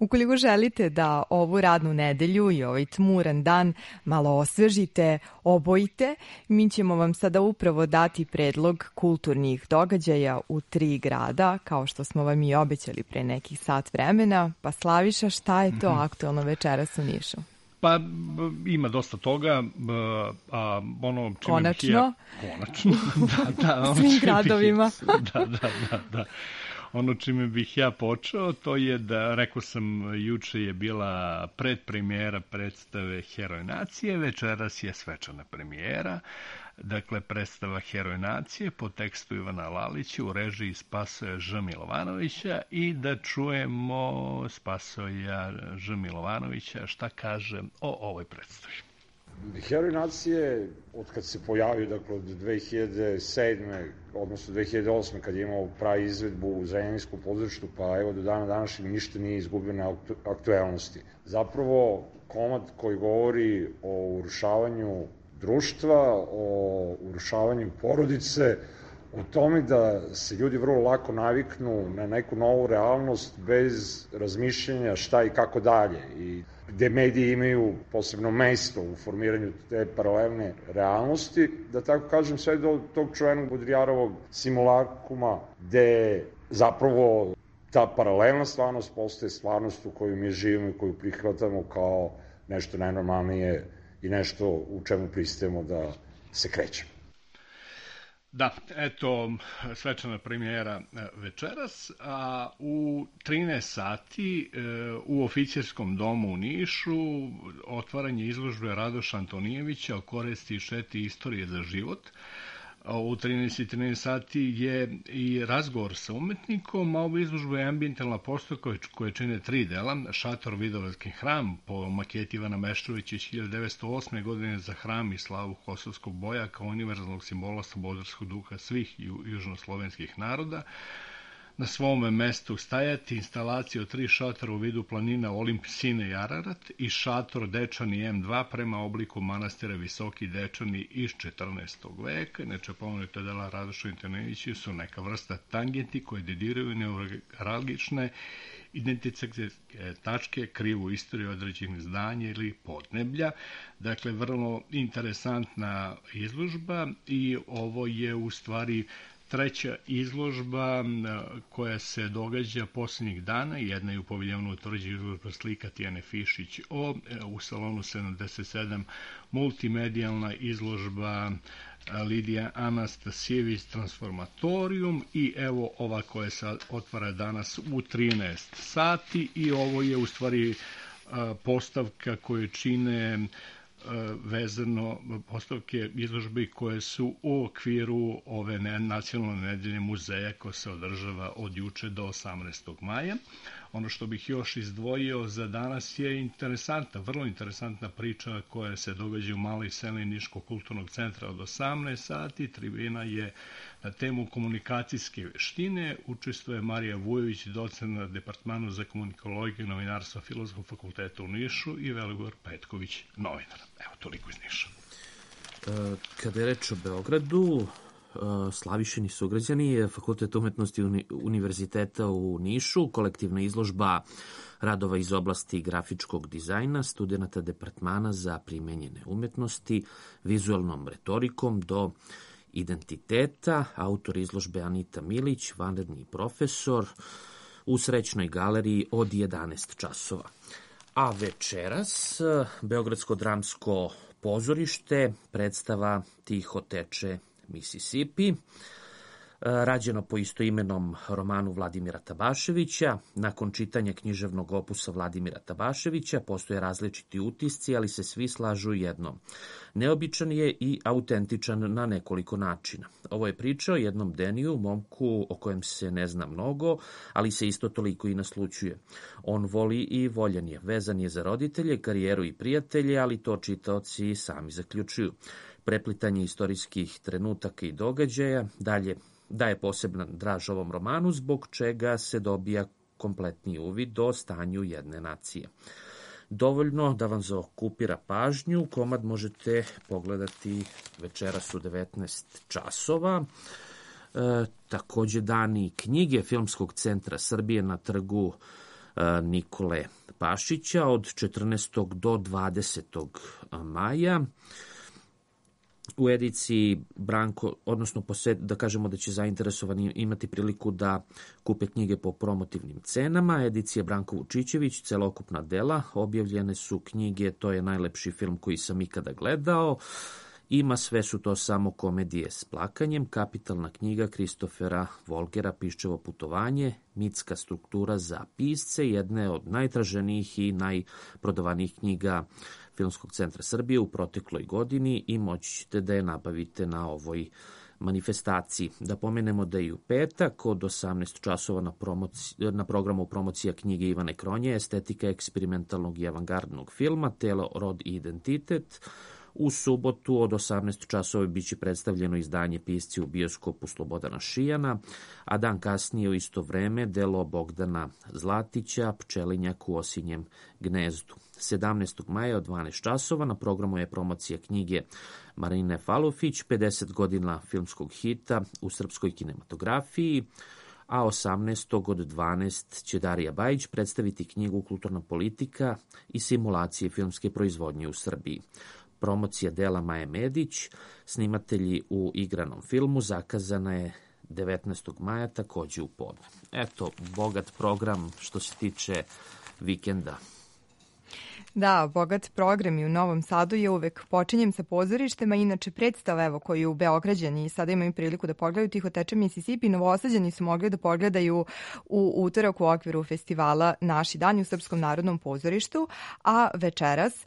Ukoliko želite da ovu radnu nedelju i ovaj tmuran dan malo osvežite, obojite, mi ćemo vam sada upravo dati predlog kulturnih događaja u 3 grada, kao što smo vam i obećali pre nekih sat vremena. Pa Slaviša, šta je to aktuelno večeras u Nišu? Pa ima dosta toga, a ono čime konačno, da, svim gradovima. Da. Ono čime bih ja počeo, to je da, rekao sam, juče je bila predpremijera predstave Heroj nacije, večeras je svečana premijera, dakle predstava Heroj nacije po tekstu Ivana Lalića u režiji Spasoja Ž. Milovanovića i da čujemo Spasoja Ž. Milovanovića šta kaže o ovoj predstavi. Heroj nacije, od kad se pojavio, dakle od 2007. odnosno 2008. kad je imao pravi izvedbu u Zrenjaninskom pozorištu, pa evo do dana današnjeg ništa nije izgubljeno aktuelnosti. Zapravo, komad koji govori o urušavanju društva, o urušavanju porodice, o tome da se ljudi vrlo lako naviknu na neku novu realnost bez razmišljanja šta i kako dalje, i gde mediji imaju posebno mesto u formiranju te paralelne realnosti, da tako kažem, sve do tog čuvenog Bodrijarovog simulakuma, gde zapravo ta paralelna stvarnost postaje stvarnost u koju mi živimo i koju prihvatamo kao nešto najnormalnije i nešto u čemu pristajemo da se krećemo. Da, eto, svečana premijera večeras, a u 13 sati u Oficirskom domu u Nišu otvaranje izložbe Radoša Antonijevića o koristi i šteti istorije za život. U 13 sati je i razgovor sa umetnikom, a ovu izložbu je ambijentalna postavka koje čine 3 dela. Šator Vidovdanski hram po maketi Ivana Meštrovića iz 1908. godine za hram i slavu kosovskog boja kao univerzalnog simbola slobodarskog duha svih južnoslovenskih naroda. Na svome mestu stajati instalacija od 3 šatora u vidu planina Olimp, Sine i Ararat i šator Dečani M2 prema obliku manastira Visoki Dečani iz 14. veka. Inače, pomenute dela Radoša Antonijevića su neka vrsta tangenti koje dediraju neuralgične identitetske tačke, krivu istoriju određenih zdanja ili podneblja. Dakle, vrlo interesantna izložba i ovo je u stvari 3. izložba koja se događa posljednjih dana. Jedna je u paviljonu utvrđena izložba slika Tijane Fišić u salonu 77 multimedijalna izložba Lidija Anastasijević Transformatorium i evo ova koja se otvara danas u 13 sati i ovo je u stvari postavka koje čine vezano postavke izložbe koje su u okviru ove nacionalne nedelje muzeja koja se održava od juče do 18. maja. Ono što bih još izdvojio za danas je interesantna, vrlo interesantna priča koja se događa u maloj seli Niškog kulturnog centra od 18 sati. Tribina je na temu komunikacijske veštine. Učestvuje Marija Vujović, docent na Departmanu za komunikologiju i novinarstvo Filozofskog fakulteta u Nišu i Velibor Petković, novinar. Evo, toliko iz Niša. Kada je reč o Beogradu, Slavišini sugrađani, Fakultet umetnosti Univerziteta u Nišu, kolektivna izložba radova iz oblasti grafičkog dizajna, studenata Departmana za primenjene umetnosti, vizualnom retorikom do identiteta, autor izložbe Anita Milić, vanredni profesor, u Srećnoj galeriji od 11 časova. A večeras Beogradsko dramsko pozorište, predstava Tiho teče Mississippi, rađeno po istoimenom romanu Vladimira Tabaševića. Nakon čitanja književnog opusa Vladimira Tabaševića postoje različiti utisci, ali se svi slažu jednom. Neobičan je i autentičan na nekoliko načina. Ovo je priča o jednom Deniju, momku o kojem se ne zna mnogo, ali se isto toliko i naslućuje. On voli i voljan je, vezan je za roditelje, karijeru i prijatelje, ali to čitaoci sami zaključuju. Preplitanje istorijskih trenutaka i događaja daje poseban draž ovom romanu, zbog čega se dobija kompletni uvid o stanju jedne nacije. Dovoljno da vam zaokupira pažnju, komad možete pogledati večeras u 19 časova. Takođe dani knjige Filmskog centra Srbije na trgu Nikole Pašića od 14. do 20. maja. U ediciji Branko, odnosno da kažemo da će zainteresovani imati priliku da kupe knjige po promotivnim cenama. Edicija Branko Vučićević, celokupna dela, objavljene su knjige To je najlepši film koji sam ikada gledao, Ima sve su to samo komedije s plakanjem, kapitalna knjiga Kristofera Volgera Piščevo putovanje, mitska struktura za pisce, jedne od najtraženijih i najprodovanijih knjiga Filmskog centra Srbije u protekloj godini i moći ćete da je nabavite na ovoj manifestaciji. Da pomenemo da i u petak od 18 časova na programu promocija knjige Ivane Kronje, estetika eksperimentalnog i avangardnog filma, Telo, rod i identitet. U subotu od 18 časova biće predstavljeno izdanje Pisci u bioskopu Slobodana Šijana, a dan kasnije u isto vreme delo Bogdana Zlatića, Pčelinjak u osinjem gnezdu. 17. maja od 12 časova na programu je promocija knjige Marine Falufić, 50 godina filmskog hita u srpskoj kinematografiji, a 18. od 12 će Darija Bajić predstaviti knjigu Kulturna politika i simulacije filmske proizvodnje u Srbiji. Promocija dela Maje Medić, snimatelji u igranom filmu, zakazana je 19. maja, takođe u podne. Eto, bogat program što se tiče vikenda. Da, bogat program i u Novom Sadu je uvek. Počinjem sa pozorištima, inače predstava evo koju Beograđani sada imaju priliku da pogledaju Tihoteče Mississippi, Novosađani su mogli da pogledaju u utorak u okviru festivala Naši dani u Srpskom narodnom pozorištu, a večeras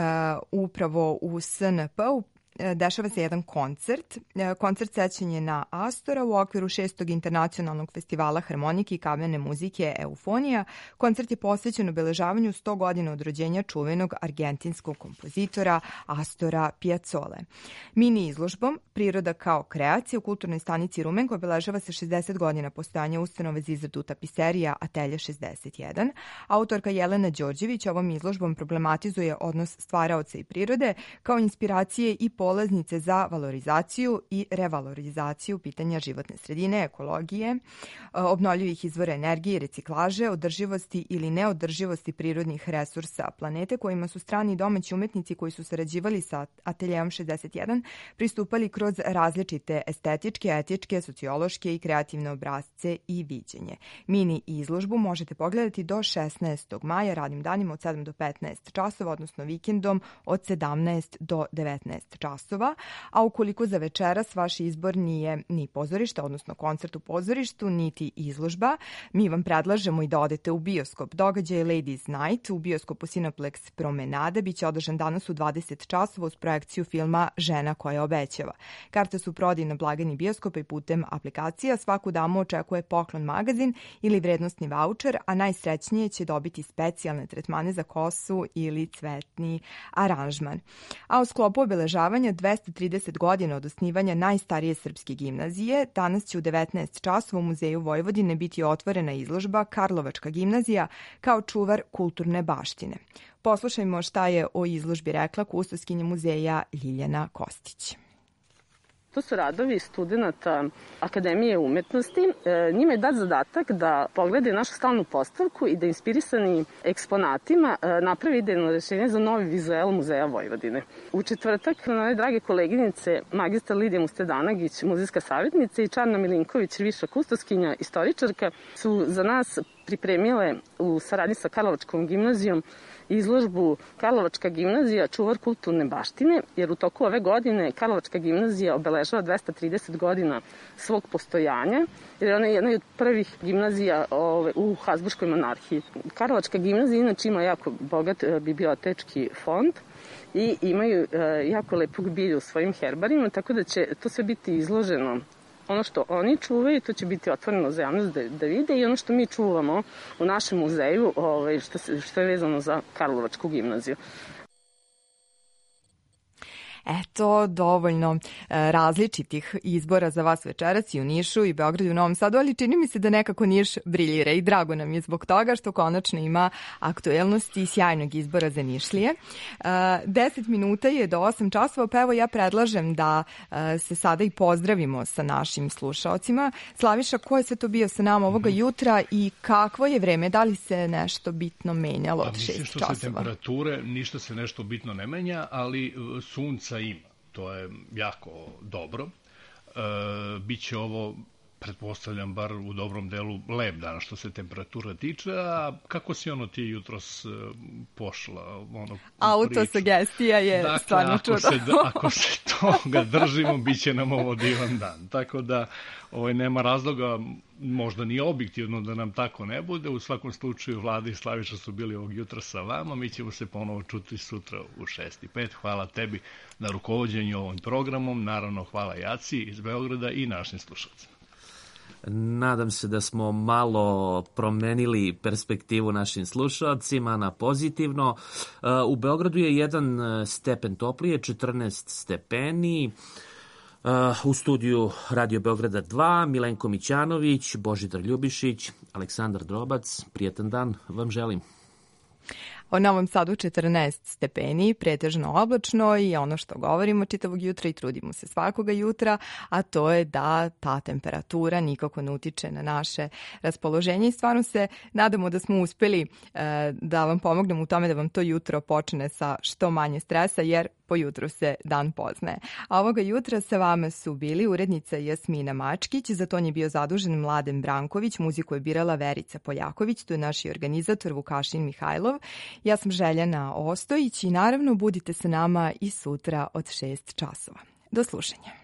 upravo u SNP-u dešava se jedan koncert. Koncert sećanje na Astora u okviru 6. internacionalnog festivala harmonike i kamene muzike Eufonija. Koncert je posvećen obeležavanju 100 godina od rođenja čuvenog argentinskog kompozitora Astora Piazzole. Mini izložbom Priroda kao kreacija u kulturnoj stanici Rumenko obeležava se 60 godina postojanja ustanove za izradu tapiserija Atelje 61. Autorka Jelena Đorđević ovom izložbom problematizuje odnos stvaraoca i prirode kao inspiracije i polaznice za valorizaciju i revalorizaciju pitanja životne sredine, ekologije, obnovljivih izvora energije, reciklaže, održivosti ili neodrživosti prirodnih resursa planete, kojima su strani i domaći umetnici koji su sarađivali sa Ateljeom 61 pristupali kroz različite estetičke, etičke, sociološke i kreativne obrazce i viđenje. Mini izložbu možete pogledati do 16. maja, radnim danima od 7 do 15 časova, odnosno vikendom od 17 do 19 časova. A ukoliko za večeras vaš izbor nije ni pozorište, odnosno koncert u pozorištu, niti izložba, mi vam predlažemo i da odete u bioskop. Događaj Ladies Night u bioskopu Cineplex Promenade biće održan danas u 20 časova uz projekciju filma Žena koja obećava. Karte su prodaj na blagajni bioskopa i putem aplikacija. Svaku damu očekuje poklon magazin ili vrednostni vaučer, a najsrećnije će dobiti specijalne tretmane za kosu ili cvetni aranžman. A u sklopu obeležavanja 230 godina od osnivanja najstarije srpske gimnazije, danas će u 19 časova u Muzeju Vojvodine biti otvorena izložba Karlovačka gimnazija kao čuvar kulturne baštine. Poslušajmo šta je o izložbi rekla kustoskinja muzeja Ljiljana Kostić. To su radovi studenta Akademije umetnosti. Njima je dat zadatak da pogledaju našu stalnu postavku i da inspirisani eksponatima napravi idejno rešenje za novi vizuel Muzeja Vojvodine. U četvrtak moje drage koleginice magistra Lidija Mustedanagić, muzejska savjetnica, i Čarna Milinković, viša kustoskinja, istoričarka, su za nas pripremile u saradnji sa Karlovačkom gimnazijom izložbu Karlovačka gimnazija čuvar kulturne baštine, jer u toku ove godine Karlovačka gimnazija obeležava 230 godina svog postojanja, jer ona je jedna od prvih gimnazija u Habsburškoj monarhiji. Karlovačka gimnazija inače ima jako bogat bibliotečki fond i imaju jako lepog bilja u svojim herbarima, tako da će to sve biti izloženo. Ono što oni čuvaju, to će biti otvoreno za javnost da vide, i ono što mi čuvamo u našem muzeju, što je vezano za Karlovačku gimnaziju. Eto, dovoljno različitih izbora za vas večeras i u Nišu i Beogradu i u Novom Sadu, ali čini mi se da nekako Niš briljira i drago nam je zbog toga što konačno ima aktuelnosti i sjajnog izbora za Nišlije. 10 minuta je do 8 časova, pa evo ja predlažem da se sada i pozdravimo sa našim slušaocima. Slaviša, ko je sve to bio sa nama ovoga jutra i kakvo je vreme? Da li se nešto bitno menjalo od 6 časova? Mislim što se temperature, ništa se nešto bitno ne menja, ali sunca ima. To je jako dobro. Biće ovo, pretpostavljam, bar u dobrom delu lep dan što se temperatura tiče, a kako si ti jutros pošla? Autosugestija je stvarno čudo. Ako se toga držimo, bit će nam ovo divan dan. Tako da nema razloga, možda ni objektivno da nam tako ne bude. U svakom slučaju Vlada i Slaviša su bili ovog jutra sa vama. Mi ćemo se ponovo čuti sutra u 6:05. Hvala tebi na rukovođenju ovim programom. Naravno, hvala Jaci iz Beograda i našim slušalcima. Nadam se da smo malo promenili perspektivu našim slušalcima na pozitivno. U Beogradu je 1 stepen toplije, 14 stepeni. U studiju Radio Beograda 2, Milenko Mićanović, Božidar Ljubišić, Aleksandar Drobac. Prijetan dan vam želim. U Novom Sadu 14 stepeni, pretežno oblačno i ono što govorimo čitavog jutra i trudimo se svakoga jutra, a to je da ta temperatura nikako ne utiče na naše raspoloženje i stvarno se nadamo da smo uspeli da vam pomognemo u tome da vam to jutro počne sa što manje stresa, jer po jutru se dan poznaje. A ovoga jutra sa vama su bili urednica Jasmina Mačkić, za ton je bio zadužen Mladen Branković, muziku je birala Verica Poljaković, tu je naš organizator Vukašin Mihajlov. Ja sam Željana Ostojić i naravno budite sa nama i sutra od 6 časova. Do slušanja.